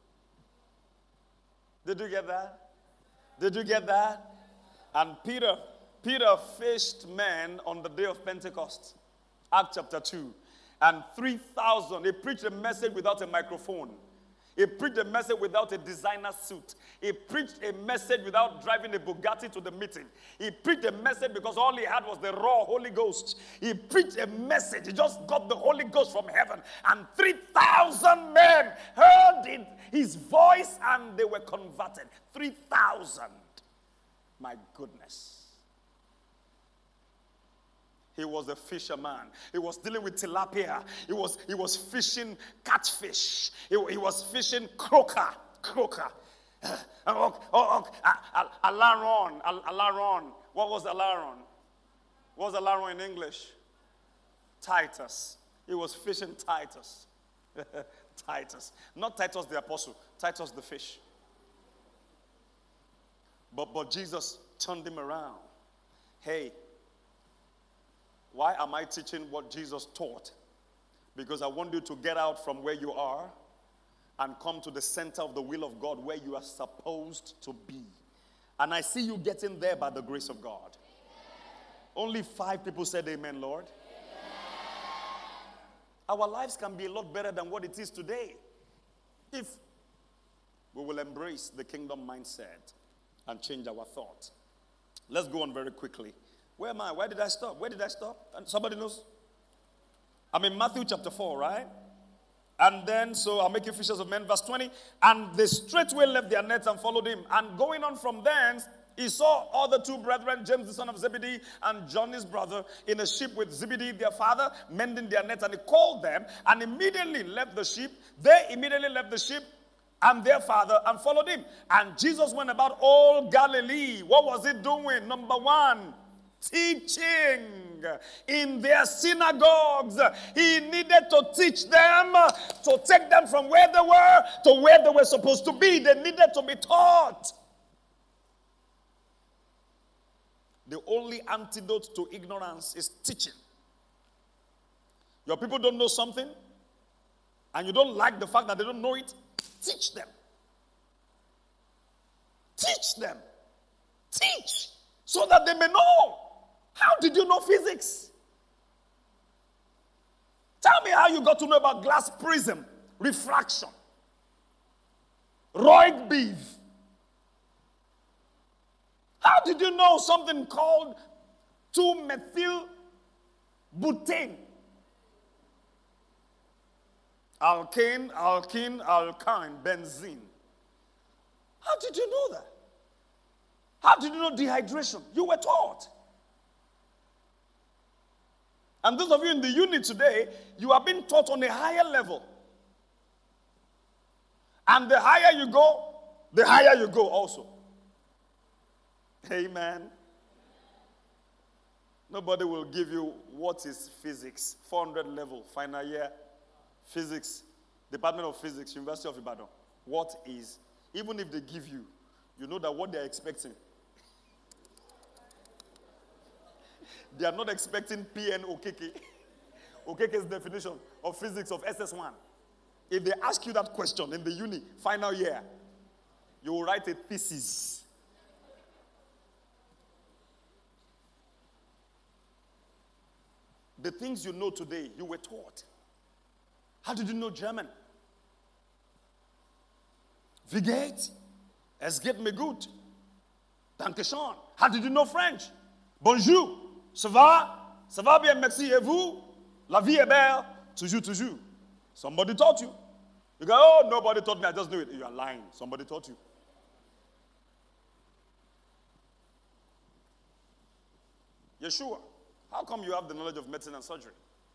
Did you get that? Did you get that? And Peter fished men on the day of Pentecost. Acts chapter 2. And 3,000, he preached a message without a microphone. He preached a message without a designer suit. He preached a message without driving a Bugatti to the meeting. He preached a message because all he had was the raw Holy Ghost. He preached a message. He just got the Holy Ghost from heaven. And 3,000 men heard his voice and they were converted. 3,000. My goodness. He was a fisherman. He was dealing with tilapia. He was fishing catfish. He was fishing croaker. Alaron. What was Alaron? What was Alaron in English? Titus. He was fishing Titus. Titus. Not Titus the apostle. Titus the fish. But Jesus turned him around. Hey, why am I teaching what Jesus taught? Because I want you to get out from where you are and come to the center of the will of God where you are supposed to be. And I see you getting there by the grace of God. Amen. Only 5 people said amen, Lord. Amen. Our lives can be a lot better than what it is today if we will embrace the kingdom mindset and change our thoughts. Let's go on very quickly. Where am I? Where did I stop? And somebody knows? I'm in Matthew chapter 4, right? And then, so I'll make you fishers of men. Verse 20. And they straightway left their nets and followed him. And going on from thence, he saw other 2 brethren, James the son of Zebedee and John his brother, in a ship with Zebedee their father, mending their nets. And he called them and immediately left the ship. They immediately left the ship and their father and followed him. And Jesus went about all Galilee. What was he doing? Number 1. Teaching in their synagogues. He needed to teach them, to take them from where they were to where they were supposed to be. They needed to be taught. The only antidote to ignorance is teaching. Your people don't know something, and you don't like the fact that they don't know it. Teach them. Teach them. Teach so that they may know. How did you know physics? Tell me how you got to know about glass prism, refraction, Röntgen. How did you know something called 2-methyl butane? Alkane, alkyne, benzene. How did you know that? How did you know dehydration? You were taught. And those of you in the unit today, you are being taught on a higher level. And the higher you go also. Amen. Nobody will give you what is physics. 400 level, final year. Physics, Department of Physics, University of Ibadan. What is, even if they give you, you know that what they're expecting. They are not expecting PNOKK. Okeke's definition of physics of SS1. If they ask you that question in the uni final year, you will write a thesis. The things you know today, you were taught. How did you know German? Wie geht's? Es geht mir gut. Danke schön. How did you know French? Bonjour. Ça va? Ça va bien, merci. Et vous? La vie est belle. Toujours, toujours. Somebody taught you. You go, oh, nobody taught me. I just knew it. You are lying. Somebody taught you. Yeshua, how come you have the knowledge of medicine and surgery?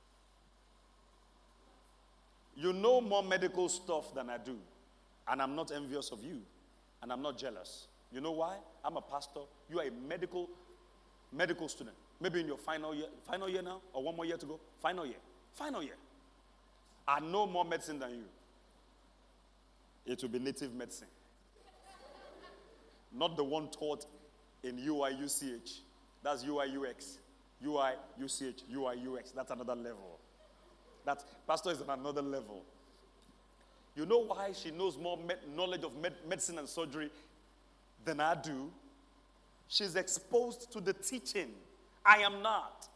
You know more medical stuff than I do. And I'm not envious of you. And I'm not jealous. You know why? I'm a pastor. You are a medical student. Maybe in your final year now, or one more year to go. Final year. I know more medicine than you. It will be native medicine. Not the one taught in UI/UCH. That's UI/UX. UI/UCH, UI/UX. That's another level. That pastor is on another level. You know why she knows more knowledge of medicine and surgery than I do? She's exposed to the teaching. I am not.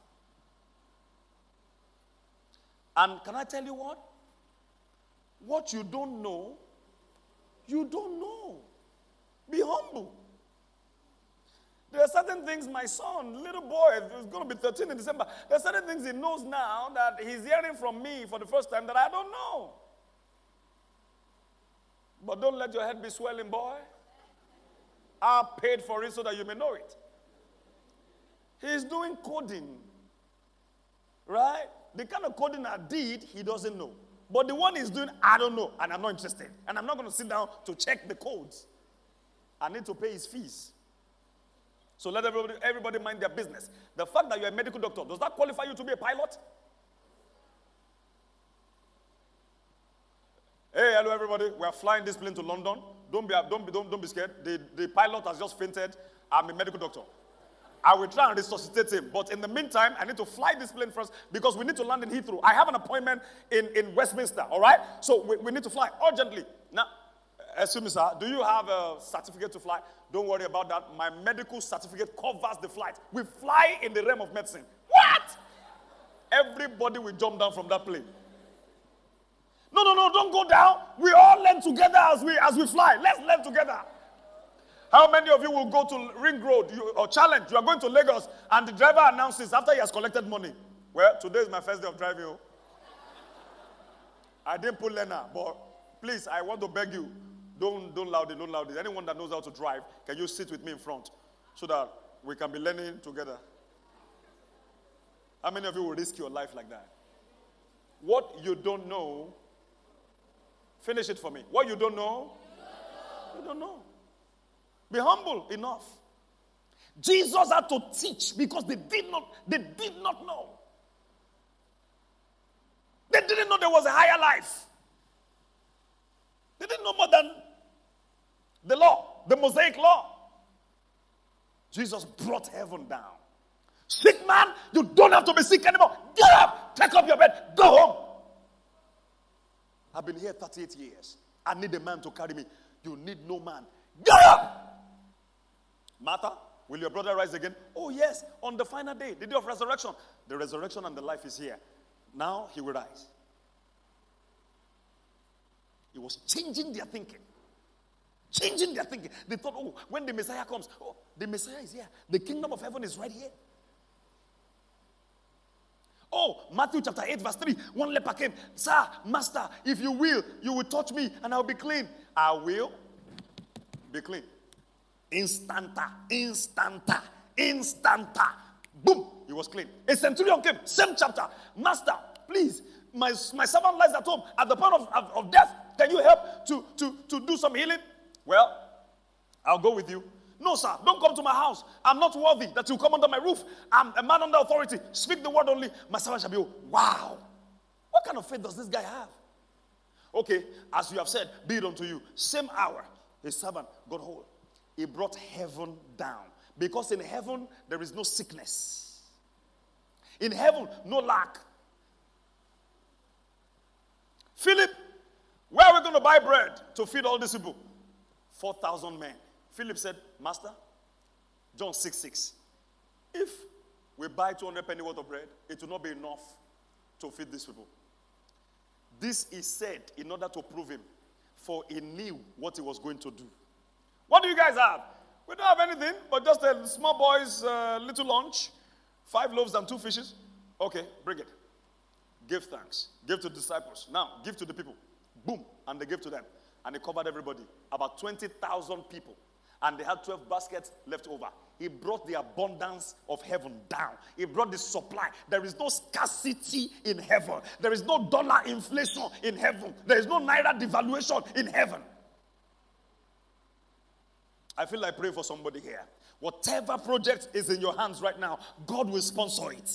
And can I tell you what? What you don't know, you don't know. Be humble. There are certain things my son, little boy, is going to be 13 in December. There are certain things he knows now that he's hearing from me for the first time that I don't know. But don't let your head be swelling, boy. I paid for it so that you may know it. He's doing coding. Right? The kind of coding I did, he doesn't know. But the one he's doing, I don't know. And I'm not interested. And I'm not going to sit down to check the codes. I need to pay his fees. So let everybody mind their business. The fact that you're a medical doctor, does that qualify you to be a pilot? Hey, hello everybody. We are flying this plane to London. Don't be scared. The pilot has just fainted. I'm a medical doctor. I will try and resuscitate him. But in the meantime, I need to fly this plane first because we need to land in Heathrow. I have an appointment in Westminster, all right? So we need to fly urgently. Now, excuse me, sir, do you have a certificate to fly? Don't worry about that. My medical certificate covers the flight. We fly in the realm of medicine. What? Everybody will jump down from that plane. No, don't go down. We all learn together as we fly. Let's learn together. How many of you will go to Ring Road or Challenge? You are going to Lagos and the driver announces after he has collected money. Well, today is my first day of driving. I didn't put Lena, but please, I want to beg you, don't loud it. Anyone that knows how to drive, can you sit with me in front so that we can be learning together? How many of you will risk your life like that? What you don't know, finish it for me. What you don't know, you don't know. Be humble enough. Jesus had to teach because they did not know. They didn't know there was a higher life. They didn't know more than the law, the Mosaic law. Jesus brought heaven down. Sick man, you don't have to be sick anymore. Get up, take up your bed, go home. I've been here 38 years. I need a man to carry me. You need no man. Get up! Martha, will your brother rise again? Oh yes, on the final day, the day of resurrection. The resurrection and the life is here. Now he will rise. It was changing their thinking. They thought, oh, when the Messiah comes, oh, the Messiah is here. The kingdom of heaven is right here. Oh, Matthew chapter 8 verse 3. One leper came. Sir, master, if you will touch me and I'll be clean. I will be clean. Instanta. Boom, he was clean. A centurion came, same chapter. Master, please, my servant lies at home at the point of death. Can you help to do some healing? Well, I'll go with you. No, sir, don't come to my house. I'm not worthy that you come under my roof. I'm a man under authority. Speak the word only. My servant shall be whole. Wow. What kind of faith does this guy have? Okay, as you have said, be it unto you. Same hour, his servant got whole. He brought heaven down. Because in heaven, there is no sickness. In heaven, no lack. Philip, where are we going to buy bread to feed all these people? 4,000 men. Philip said, Master, John 6:6. If we buy 200 penny worth of bread, it will not be enough to feed these people. This is said in order to prove him, for he knew what he was going to do. What do you guys have? We don't have anything, but just a small boy's little lunch, 5 loaves and 2 fishes. Okay, bring it. Give thanks. Give to the disciples. Now, give to the people. Boom, and they gave to them. And he covered everybody. About 20,000 people. And they had 12 baskets left over. He brought the abundance of heaven down. He brought the supply. There is no scarcity in heaven. There is no dollar inflation in heaven. There is no naira devaluation in heaven. I feel like praying for somebody here. Whatever project is in your hands right now, God will sponsor it.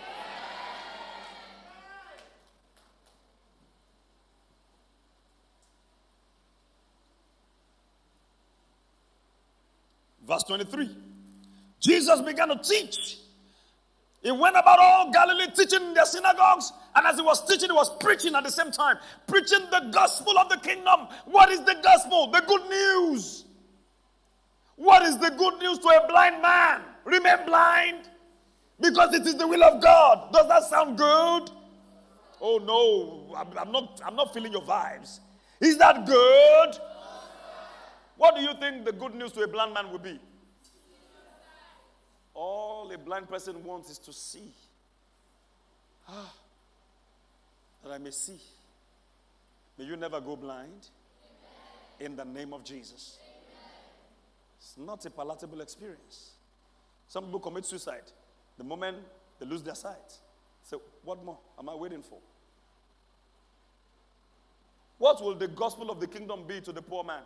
Verse 23. Jesus began to teach. He went about all Galilee teaching in their synagogues. And as he was teaching, he was preaching at the same time. Preaching the gospel of the kingdom. What is the gospel? The good news. What is the good news to a blind man? Remain blind. Because it is the will of God. Does that sound good? Oh no, I'm not feeling your vibes. Is that good? What do you think the good news to a blind man will be? All a blind person wants is to see. That I may see. May you never go blind. In the name of Jesus. It's not a palatable experience. Some people commit suicide the moment they lose their sight. So, what more am I waiting for? What will the gospel of the kingdom be to the poor man?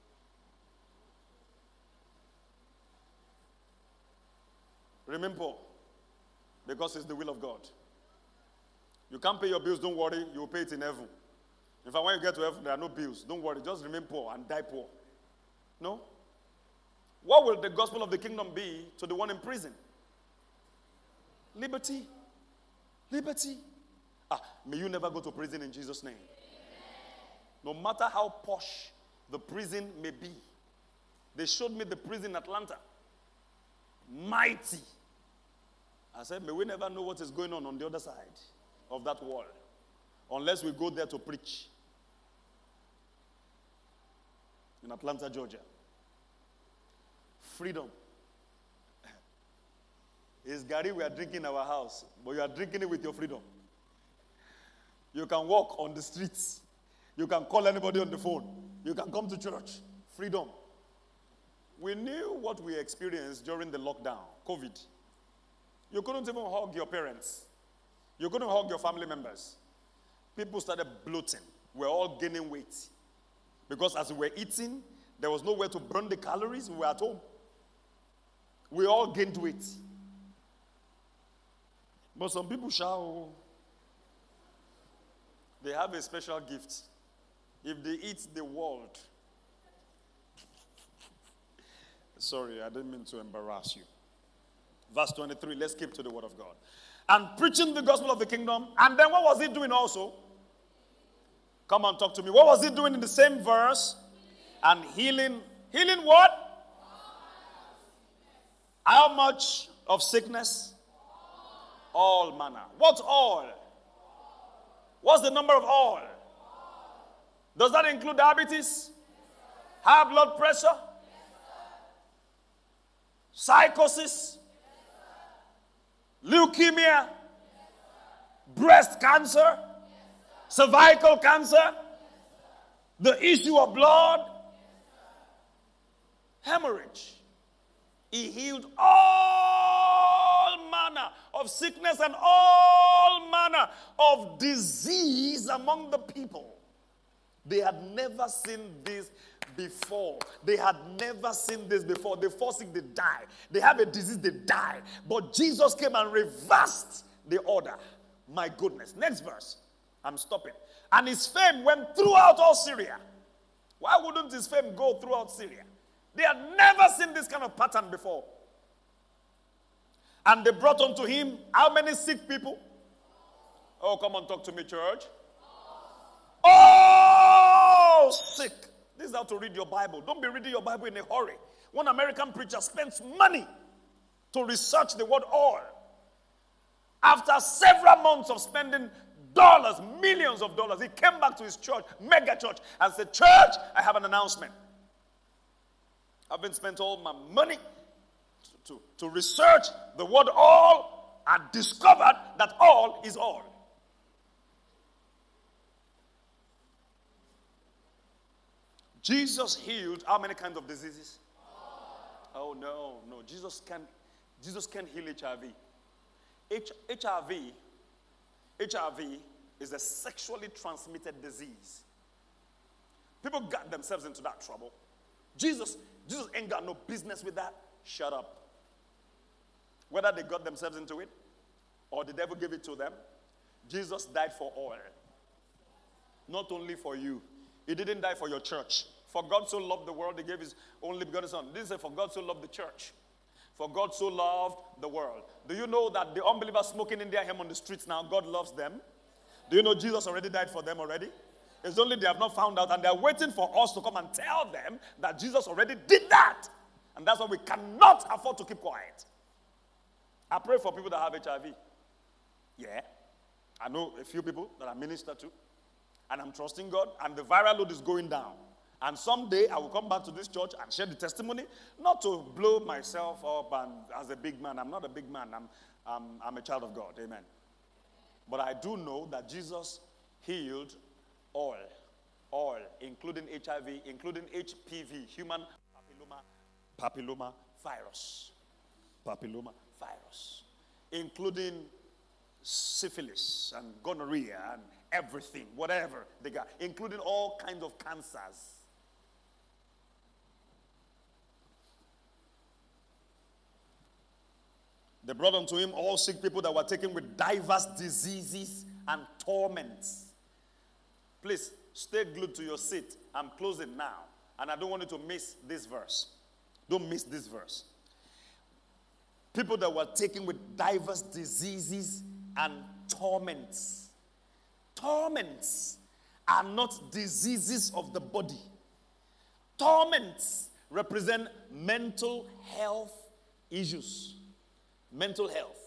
Remain poor, because it's the will of God. You can't pay your bills, don't worry, you will pay it in heaven. In fact, when you get to heaven, there are no bills. Don't worry, just remain poor and die poor. No? What will the gospel of the kingdom be to the one in prison? Liberty. Liberty. May you never go to prison in Jesus' name. No matter how posh the prison may be. They showed me the prison in Atlanta. Mighty. I said, may we never know what is going on the other side of that wall. Unless we go there to preach. In Atlanta, Georgia. Freedom. It's Gary we are drinking in our house. But you are drinking it with your freedom. You can walk on the streets. You can call anybody on the phone. You can come to church. Freedom. We knew what we experienced during the lockdown, COVID. You couldn't even hug your parents. You couldn't hug your family members. People started bloating. We're all gaining weight. Because as we were eating, there was nowhere to burn the calories. We were at home. We all gained weight. But some people shall. They have a special gift. If they eat the world. Sorry, I didn't mean to embarrass you. Verse 23, let's keep to the word of God. And preaching the gospel of the kingdom. And then what was he doing also? Come on, talk to me. What was he doing in the same verse? And healing. Healing what? How much of sickness? All manner. What's all? What's the number of all? Does that include diabetes? High blood pressure? Psychosis? Leukemia? Breast cancer? Cervical cancer? The issue of blood? Hemorrhage? He healed all manner of sickness and all manner of disease among the people. They had never seen this before. They had never seen this before. They fall sick, they die. They have a disease, they die. But Jesus came and reversed the order. My goodness. Next verse. I'm stopping. And his fame went throughout all Syria. Why wouldn't his fame go throughout Syria? They had never seen this kind of pattern before. And they brought unto him how many sick people? Oh, come on, talk to me, church. all sick. This is how to read your Bible. Don't be reading your Bible in a hurry. One American preacher spends money to research the word all. After several months of spending dollars, millions of dollars, he came back to his church, mega church, and said, "Church, I have an announcement. I've been spent all my money to research the word all and discovered that all is all." Jesus healed how many kinds of diseases? Oh no. Jesus can heal HIV. HIV is a sexually transmitted disease. People got themselves into that trouble. Jesus ain't got no business with that. Shut up. Whether they got themselves into it or the devil gave it to them, Jesus died for all. Not only for you. He didn't die for your church. For God so loved the world, he gave his only begotten son. This is for God so loved the church. For God so loved the world. Do you know that the unbelievers smoking in their home on the streets now, God loves them? Do you know Jesus already died for them already? It's only they have not found out, and they're waiting for us to come and tell them that Jesus already did that. And that's why we cannot afford to keep quiet. I pray for people that have HIV. Yeah. I know a few people that I minister to. And I'm trusting God. And the viral load is going down. And someday I will come back to this church and share the testimony. Not to blow myself up and as a big man. I'm not a big man. I'm a child of God. Amen. But I do know that Jesus healed all, including HIV, including HPV, human papilloma virus, including syphilis and gonorrhea and everything, whatever they got, including all kinds of cancers. They brought unto him all sick people that were taken with diverse diseases and torments. Please, stay glued to your seat. I'm closing now. And I don't want you to miss this verse. Don't miss this verse. People that were taken with diverse diseases and torments. Torments are not diseases of the body. Torments represent mental health issues. Mental health.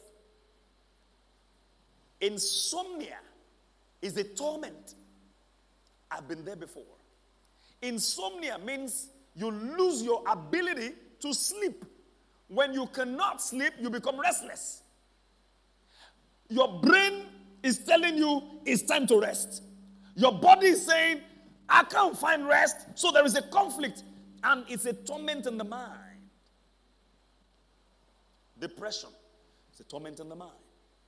Insomnia is a torment. I've been there before. Insomnia means you lose your ability to sleep. When you cannot sleep, you become restless. Your brain is telling you it's time to rest. Your body is saying, I can't find rest. So there is a conflict. And it's a torment in the mind. Depression is a torment in the mind.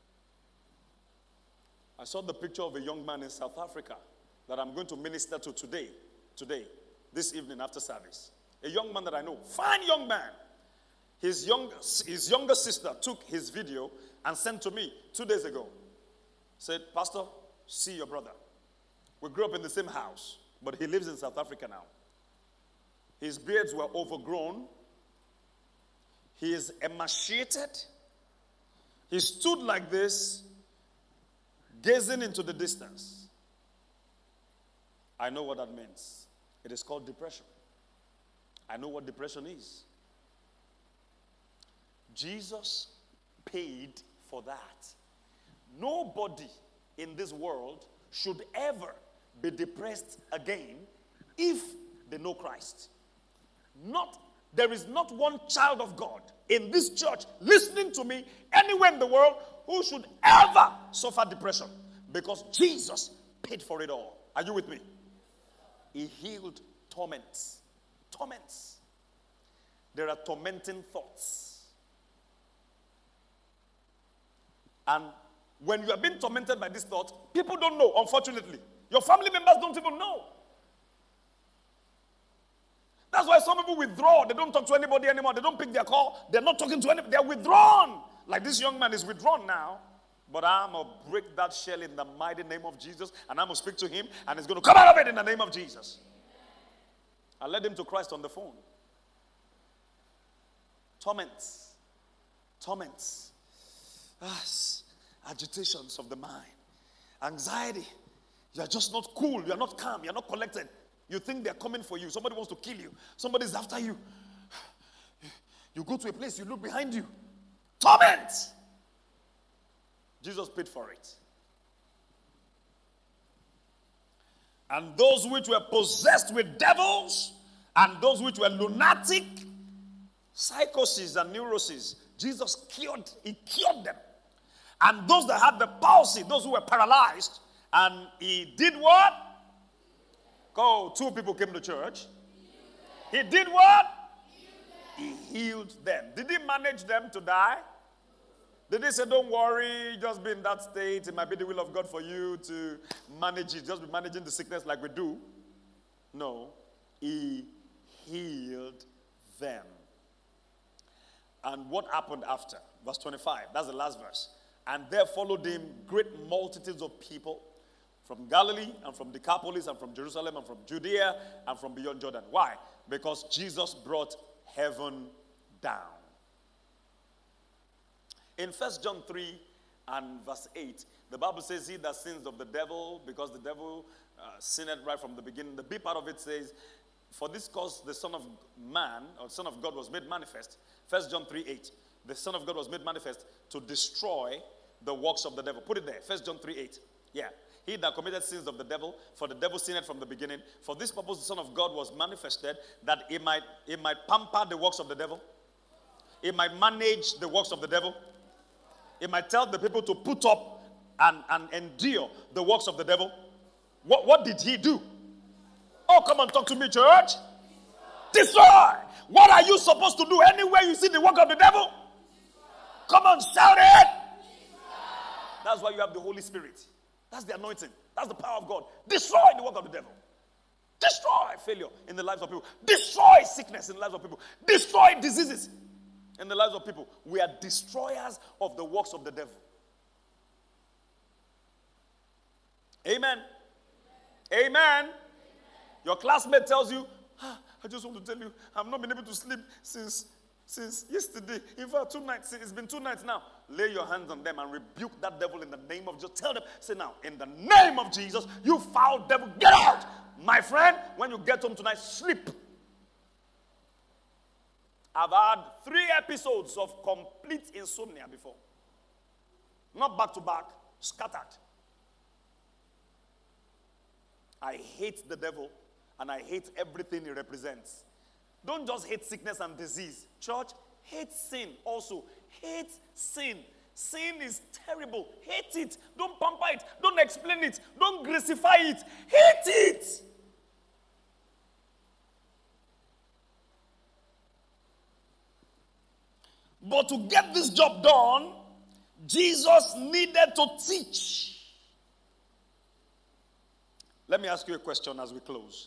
I saw the picture of a young man in South Africa that I'm going to minister to today, this evening after service. A young man that I know, fine young man. His younger sister took his video and sent to me 2 days ago. Said, Pastor, see your brother. We grew up in the same house, but he lives in South Africa now. His beards were overgrown. He is emaciated. He stood like this, gazing into the distance. I know what that means. It is called depression. I know what depression is. Jesus paid for that. Nobody in this world should ever be depressed again if they know Christ. There is not one child of God in this church listening to me anywhere in the world who should ever suffer depression, because Jesus paid for it all. Are you with me? He healed torments. Torments. There are tormenting thoughts. And when you are being tormented by this thought, people don't know, unfortunately. Your family members don't even know. That's why some people withdraw. They don't talk to anybody anymore. They don't pick their call. They're not talking to anybody. They're withdrawn. Like this young man is withdrawn now. But I'm going to break that shell in the mighty name of Jesus. And I'm going to speak to him. And he's going to come out of it in the name of Jesus. I led him to Christ on the phone. Torments. Torments. Agitations of the mind. Anxiety. You are just not cool. You are not calm. You are not collected. You think they're coming for you. Somebody wants to kill you. Somebody's after you. You go to a place, you look behind you. Torment! Jesus paid for it. And those which were possessed with devils, and those which were lunatic, psychosis and neuroses, Jesus cured. He cured them. And those that had the palsy, those who were paralyzed, and he did what? Go, 2 people came to church. He did what? He healed them. Did he manage them to die? Did he say, don't worry, just be in that state. It might be the will of God for you to manage it. Just be managing the sickness like we do. No. He healed them. And what happened after? Verse 25. That's the last verse. And there followed him great multitudes of people from Galilee and from Decapolis and from Jerusalem and from Judea and from beyond Jordan. Why? Because Jesus brought heaven down. In 1 John 3 and verse 8, the Bible says, he that sins of the devil, because the devil sinned right from the beginning. The B part of it says, for this cause the Son of Man, or Son of God, was made manifest. 1 John 3 8. The Son of God was made manifest to destroy the works of the devil. Put it there. 1 John 3 8. Yeah. He that committed sins of the devil, for the devil sinned from the beginning. For this purpose the Son of God was manifested, that he might pamper the works of the devil. He might manage the works of the devil. He might tell the people to put up and endure the works of the devil. What did he do? Oh, come on, talk to me, church. Destroy. What are you supposed to do anywhere you see the work of the devil? Come on, shout it. That's why you have the Holy Spirit. That's the anointing. That's the power of God. Destroy the work of the devil. Destroy failure in the lives of people. Destroy sickness in the lives of people. Destroy diseases in the lives of people. We are destroyers of the works of the devil. Amen. Amen. Your classmate tells you, I just want to tell you, I've not been able to sleep since yesterday. In fact, 2 nights. It's been 2 nights now. Lay your hands on them and rebuke that devil in the name of Jesus. Tell them, say now, in the name of Jesus, you foul devil, get out. My friend, when you get home tonight, sleep. I've had 3 episodes of complete insomnia before. Not back to back, scattered. I hate the devil. And I hate everything he represents. Don't just hate sickness and disease. Church, hate sin also. Hate sin. Sin is terrible. Hate it. Don't pamper it. Don't explain it. Don't gracify it. Hate it. But to get this job done, Jesus needed to teach. Let me ask you a question as we close.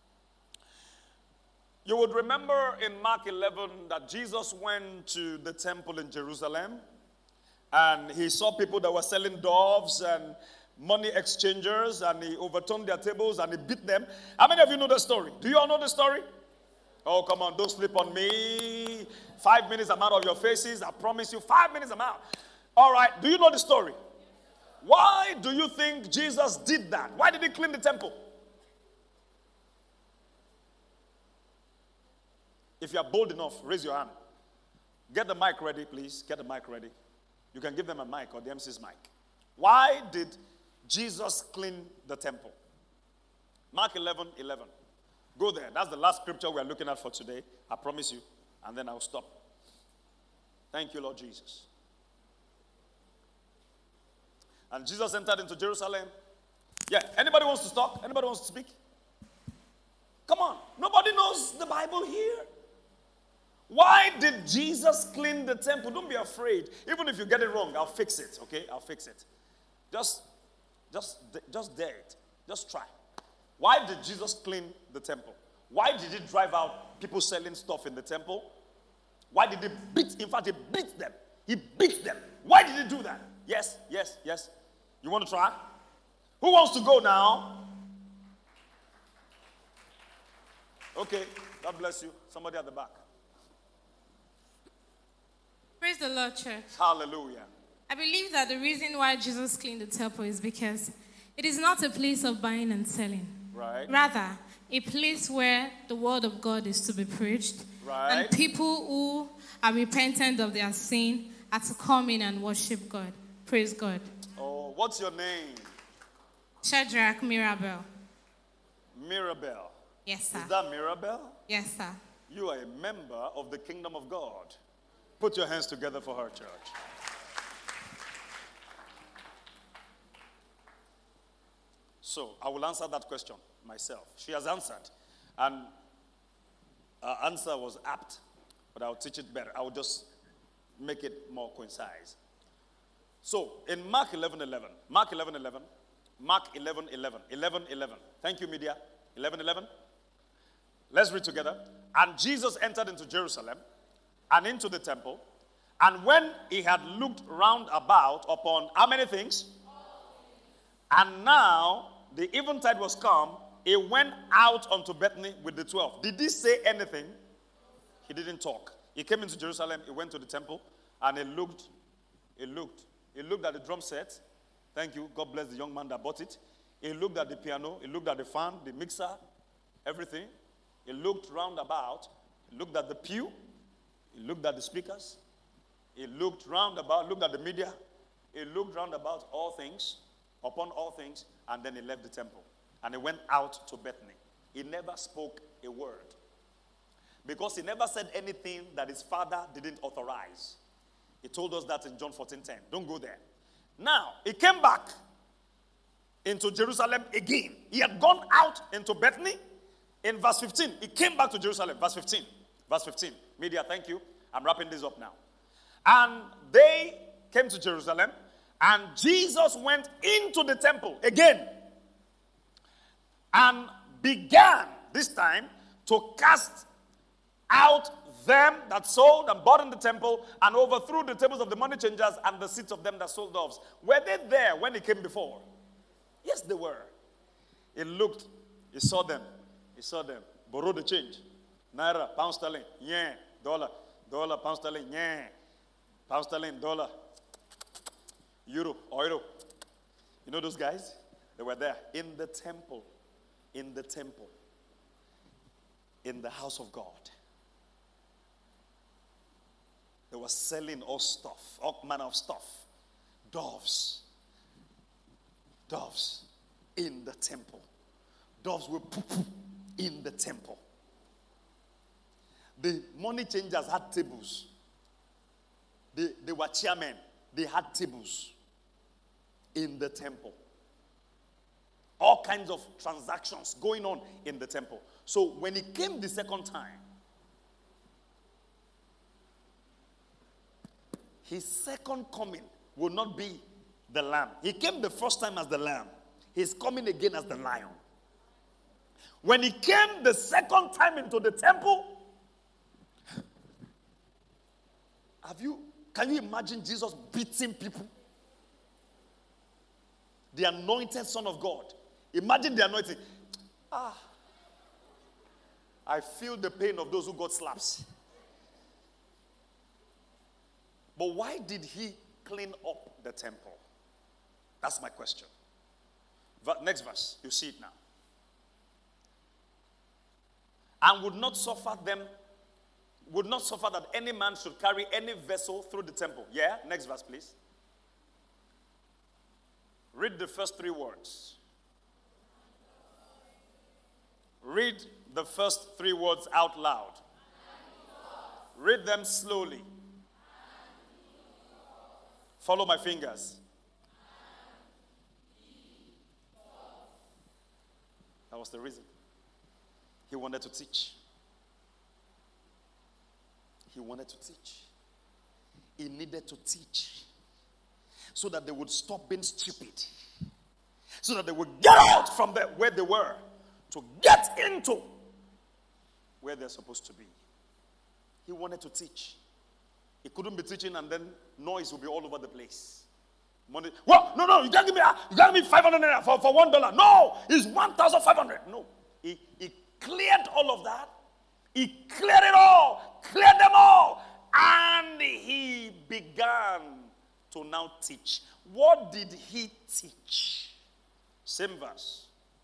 You would remember in Mark 11 that Jesus went to the temple in Jerusalem and he saw people that were selling doves and money exchangers, and he overturned their tables and he beat them. How many of you know the story? Do you all know the story? Oh, come on, don't sleep on me. 5 minutes, I'm out of your faces. I promise you, 5 minutes, I'm out. All right, do you know the story? Why do you think Jesus did that? Why did he clean the temple? If you are bold enough, raise your hand. Get the mic ready, please. Get the mic ready. You can give them a mic or the MC's mic. Why did Jesus clean the temple? Mark 11:11. Go there. That's the last scripture we are looking at for today. I promise you. And then I'll stop. Thank you, Lord Jesus. And Jesus entered into Jerusalem. Yeah, anybody wants to talk? Anybody wants to speak? Come on. Nobody knows the Bible here. Why did Jesus clean the temple? Don't be afraid. Even if you get it wrong, I'll fix it, okay? I'll fix it. Just dare it. Just try. Why did Jesus clean the temple? Why did he drive out people selling stuff in the temple? Why did he beat? In fact, he beat them. He beat them. Why did he do that? Yes. You want to try? Who wants to go now? Okay, God bless you. Somebody at the back. Praise the Lord, church. Hallelujah. I believe that the reason why Jesus cleaned the temple is because It is not a place of buying and selling. Right. Rather, a place where the word of God is to be preached. Right. And people who are repentant of their sin are to come in and worship God. Praise God. Oh, what's your name? Shadrach Mirabel. Mirabel. Yes, sir. Is that Mirabel? Yes, sir. You are a member of the kingdom of God. Put your hands together for her, church. So, I will answer that question myself. She has answered. And her answer was apt, but I'll teach it better. I will just make it more concise. So, in Mark 11:11, Mark 11:11, Mark 11:11, 11:11. Thank you, media. 11:11. Let's read together. And Jesus entered into Jerusalem and into the temple. And when he had looked round about upon how many things? And now the eventide was come, he went out unto Bethany with the 12. Did he say anything? He didn't talk. He came into Jerusalem, he went to the temple, and he looked at the drum set. Thank you. God bless the young man that bought it. He looked at the piano, he looked at the fan, the mixer, everything. He looked round about, he looked at the pew, he looked at the speakers, he looked round about, looked at the media, he looked round about all things, upon all things, and then he left the temple. And he went out to Bethany. He never spoke a word. Because he never said anything that his father didn't authorize. He told us that in John 14:10. Don't go there. Now, he came back into Jerusalem again. He had gone out into Bethany. In verse 15, he came back to Jerusalem. Verse 15. Verse 15. Media, thank you. I'm wrapping this up now. And they came to Jerusalem, and Jesus went into the temple again and began this time to cast out them that sold and bought in the temple, and overthrew the tables of the money changers and the seats of them that sold doves. Were they there when he came before? Yes, they were. He looked, he saw them. He saw them. Borrow the change. Naira, pound sterling, yeah. Dollar, pound sterling, yeah. Pound sterling, dollar. Euro, euro. You know those guys? They were there in the temple. In the temple. In the house of God. They were selling all stuff, all manner of stuff. Doves. Doves in the temple. Doves were poo-poo in the temple. The money changers had tables. They were chairmen. They had tables in the temple. All kinds of transactions going on in the temple. So when he came the second time, his second coming will not be the lamb. He came the first time as the lamb. He's coming again as the lion. When he came the second time into the temple, can you imagine Jesus beating people? The anointed Son of God. Imagine the anointing. I feel the pain of those who got slaps. But why did he clean up the temple? That's my question. Next verse, you see it now. And would not suffer that any man should carry any vessel through the temple. Yeah? Next verse, please. Read the first three words. Read the first three words out loud. Read them slowly. Follow my fingers. That was the reason. He wanted to teach. He wanted to teach. He needed to teach. So that they would stop being stupid. So that they would get out from where they were. To get into where they're supposed to be. He wanted to teach. He couldn't be teaching and then noise will be all over the place. Money. Well, no, you can't give me 500 naira for $1. No, it's 1,500. No, he cleared all of that. He cleared it all, cleared them all, and he began to now teach. What did he teach? Same verse.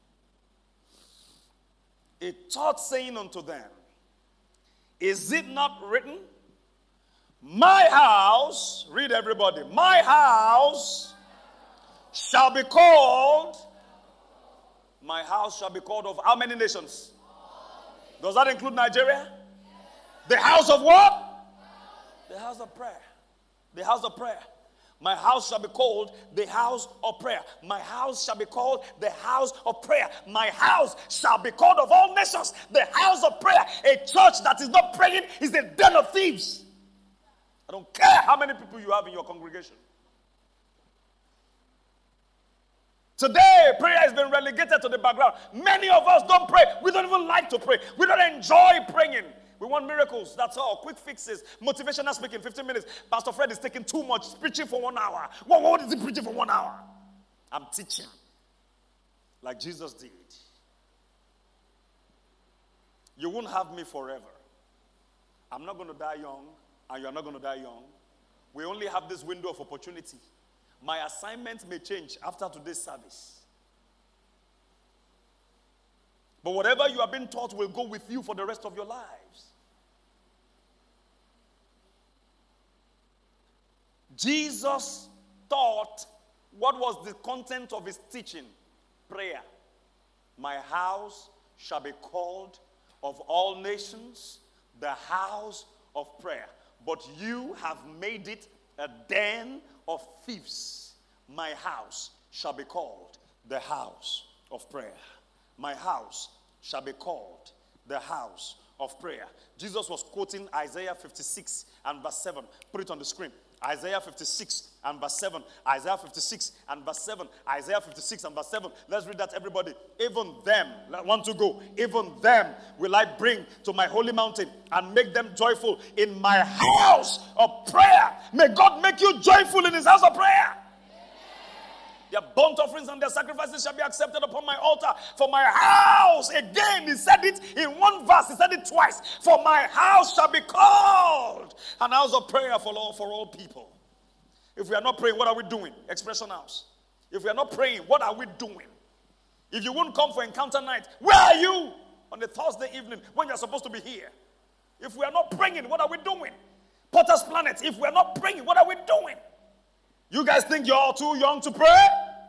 He taught, saying unto them, is it not written, my house, read everybody, my house shall be called, my house shall be called of how many nations? Does that include Nigeria? The house of what? The house of prayer. The house of prayer. My house shall be called the house of prayer. My house shall be called the house of prayer. My house shall be called of all nations the house of prayer. A church that is not praying is a den of thieves. I don't care how many people you have in your congregation. Today, prayer has been relegated to the background. Many of us don't pray. We don't even like to pray. We don't enjoy praying. We want miracles, that's all. Quick fixes, motivational speaking, 15 minutes. Pastor Fred is taking too much, preaching for 1 hour. What is he preaching for 1 hour? I'm teaching like Jesus did. You won't have me forever. I'm not going to die young, and you're not going to die young. We only have this window of opportunity. My assignment may change after today's service. But whatever you have been taught will go with you for the rest of your lives. Jesus taught, what was the content of his teaching? Prayer. My house shall be called of all nations the house of prayer. But you have made it a den of thieves. My house shall be called the house of prayer. My house shall be called the house of prayer. Jesus was quoting Isaiah 56 and verse 7. Put it on the screen. Isaiah 56 and verse 7. Isaiah 56 and verse 7. Isaiah 56 and verse 7. Let's read that, everybody. Even them, want to go. Even them will I bring to my holy mountain and make them joyful in my house of prayer. May God make you joyful in his house of prayer. Their burnt offerings and their sacrifices shall be accepted upon my altar. For my house, again, he said it in one verse, he said it twice. For my house shall be called an house of prayer for all people. If we are not praying, what are we doing? Expression House. If we are not praying, what are we doing? If you won't come for encounter night, where are you on a Thursday evening when you're supposed to be here? If we are not praying, what are we doing? Potter's Planet, if we are not praying, what are we doing? You guys think you're all too young to pray?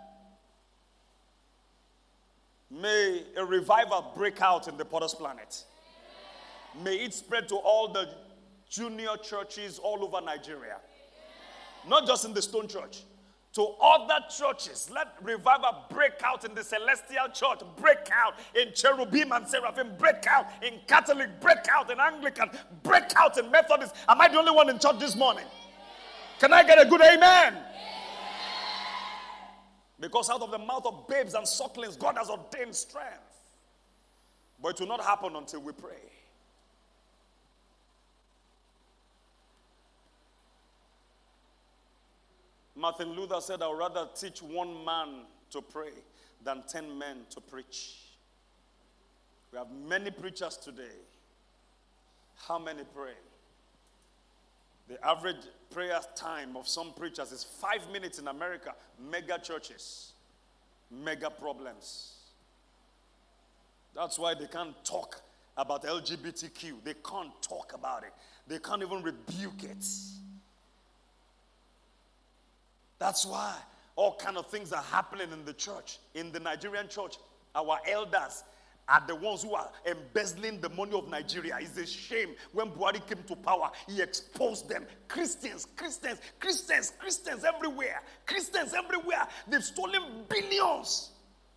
May a revival break out in the Potter's Planet. May it spread to all the junior churches all over Nigeria. Not just in the Stone Church. To other churches, let revival break out in the Celestial Church, break out in Cherubim and Seraphim, break out in Catholic, break out in Anglican, break out in Methodist. Am I the only one in church this morning? Can I get a good amen? Because out of the mouth of babes and sucklings, God has ordained strength. But it will not happen until we pray. Martin Luther said, I would rather teach one man to pray than 10 men to preach. We have many preachers today. How many pray? The average prayer time of some preachers is 5 minutes in America. Mega churches. Mega problems. That's why they can't talk about LGBTQ. They can't talk about it. They can't even rebuke it. That's why all kind of things are happening in the church, in the Nigerian church. Our elders are the ones who are embezzling the money of Nigeria. It's a shame. When Buhari came to power, he exposed them. Christians everywhere. Christians everywhere. They've stolen billions.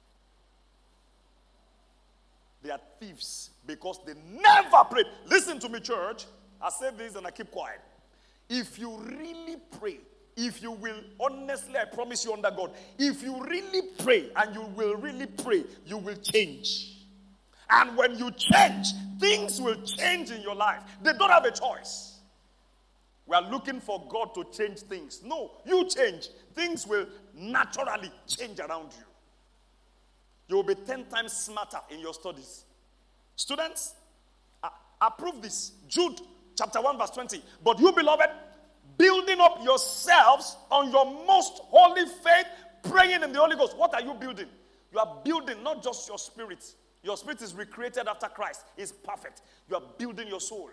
They are thieves because they never prayed. Listen to me, church. I say this and I keep quiet. If you really pray, if you will, honestly, I promise you under God, if you really pray and you will really pray, you will change. And when you change, things will change in your life. They don't have a choice. We are looking for God to change things. No, you change. Things will naturally change around you. You will be 10 times smarter in your studies. Students, approve this. Jude chapter 1 verse 20. But you, beloved, building up yourselves on your most holy faith, praying in the Holy Ghost. What are you building? You are building not just your spirit. Your spirit is recreated after Christ. It's perfect. You are building your soul.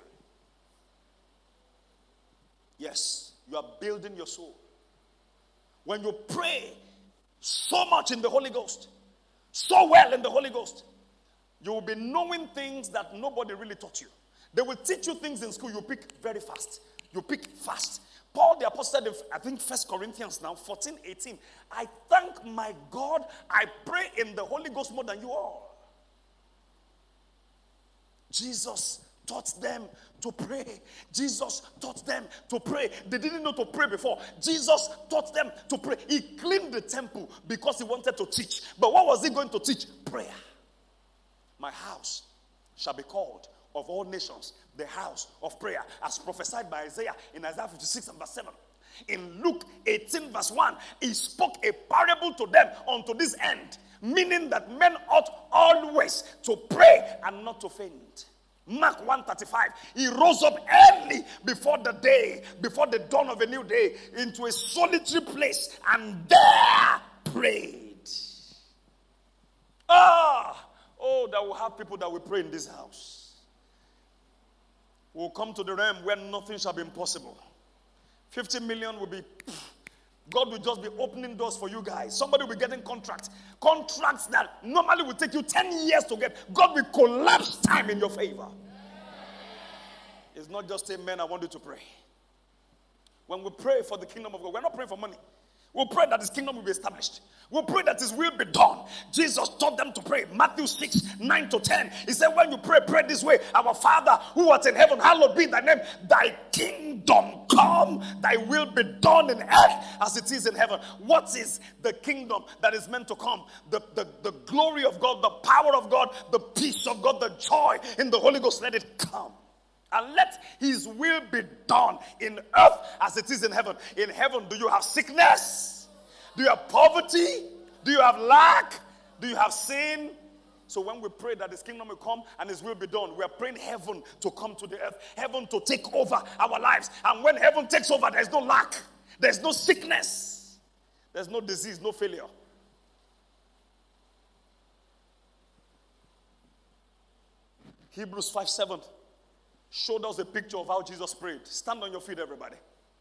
Yes, you are building your soul. When you pray so much in the Holy Ghost, so well in the Holy Ghost, you will be knowing things that nobody really taught you. They will teach you things in school, you pick very fast. You pick fast. Paul the Apostle said, I think 1 Corinthians now, 14:18, I thank my God, I pray in the Holy Ghost more than you all. Jesus taught them to pray. Jesus taught them to pray. They didn't know to pray before. Jesus taught them to pray. He cleaned the temple because he wanted to teach. But what was he going to teach? Prayer. My house shall be called of all nations the house of prayer, as prophesied by Isaiah in Isaiah 56 and verse 7. In Luke 18 verse 1, he spoke a parable to them unto this end, meaning that men ought always to pray and not to faint. Mark 1:35, he rose up early before the dawn of a new day, into a solitary place and there prayed. That we'll have people that will pray in this house. We'll come to the realm where nothing shall be impossible. 50 million will be, God will just be opening doors for you guys. Somebody will be getting contracts that normally will take you 10 years to get. God will collapse time in your favor. It's not just amen, I want you to pray. When we pray for the kingdom of God, we're not praying for money. We'll pray that his kingdom will be established. We'll pray that his will be done. Jesus taught them to pray. Matthew 6:9-10. He said, when you pray, pray this way. Our Father who art in heaven, hallowed be thy name. Thy kingdom come. Thy will be done in earth as it is in heaven. What is the kingdom that is meant to come? The glory of God, the power of God, the peace of God, the joy in the Holy Ghost. Let it come. And let his will be done in earth as it is in heaven. In heaven, do you have sickness? Do you have poverty? Do you have lack? Do you have sin? So when we pray that his kingdom will come and his will be done, we are praying heaven to come to the earth. Heaven to take over our lives. And when heaven takes over, there's no lack. There's no sickness. There's no disease, no failure. Hebrews 5:7. Showed us a picture of how Jesus prayed. Stand on your feet, everybody.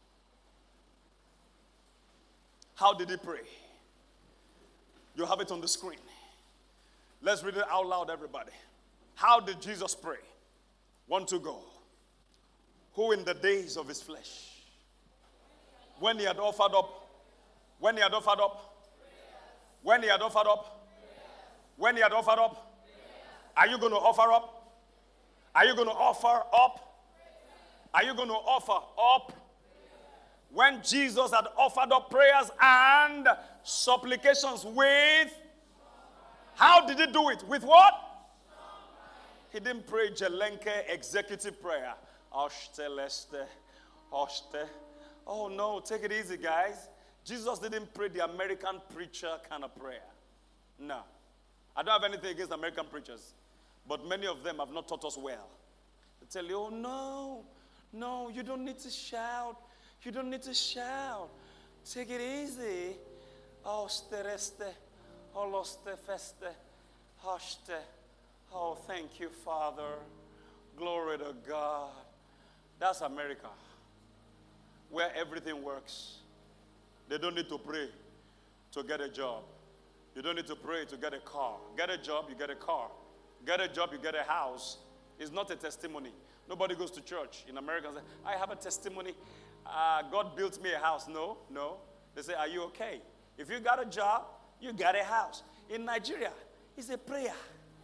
How did he pray? You have it on the screen. Let's read it out loud, everybody. How did Jesus pray? 1, 2, go. Who in the days of his flesh, when he had offered up, when he had offered up, when he had offered up, when he had offered up, are you going to offer up? Are you going to offer up? Are you going to offer up? When Jesus had offered up prayers and supplications with, how did he do it? With what? He didn't pray Jelenke executive prayer. Oshte leste, oshte. Oh no, take it easy, guys. Jesus didn't pray the American preacher kind of prayer. No. I don't have anything against American preachers. But many of them have not taught us well. They tell you, oh, no, you don't need to shout. You don't need to shout. Take it easy. Oh, stereste, holoste feste, hoste. Oh, thank you, Father. Glory to God. That's America, where everything works. They don't need to pray to get a job. You don't need to pray to get a car. Get a job, you get a car. Get a job, you get a house. It's not a testimony. Nobody goes to church in America and says, I have a testimony. God built me a house. No. They say, are you okay? If you got a job, you got a house. In Nigeria, it's a prayer.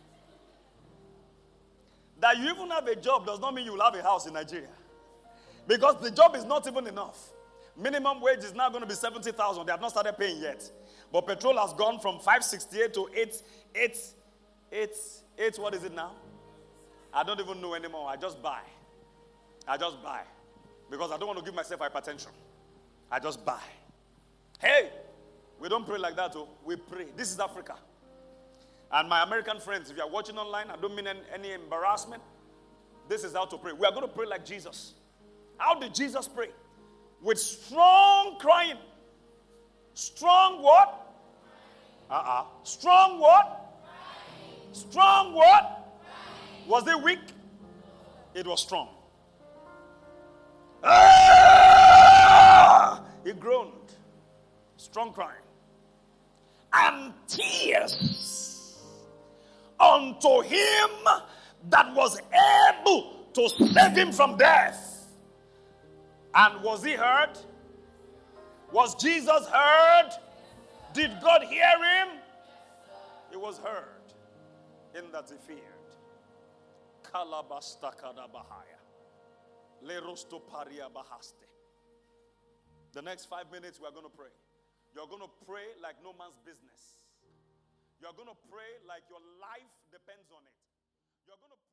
That you even have a job does not mean you will have a house in Nigeria. Because the job is not even enough. Minimum wage is now going to be 70,000. They have not started paying yet. But petrol has gone from 568 to 8, what is it now? I don't even know anymore. I just buy. Because I don't want to give myself hypertension. I just buy. Hey, we don't pray like that, we pray. This is Africa. And my American friends, if you are watching online, I don't mean any embarrassment. This is how to pray. We are going to pray like Jesus. How did Jesus pray? With strong crying. Strong what? Strong what? Strong what? Was it weak? It was strong. He groaned. Strong crying. And tears unto him that was able to save him from death. And was he heard? Was Jesus heard? Did God hear him? He was heard in that he feared. The next 5 minutes we are going to pray. You're going to pray like no man's business. You're going to pray like your life depends on it. You're going to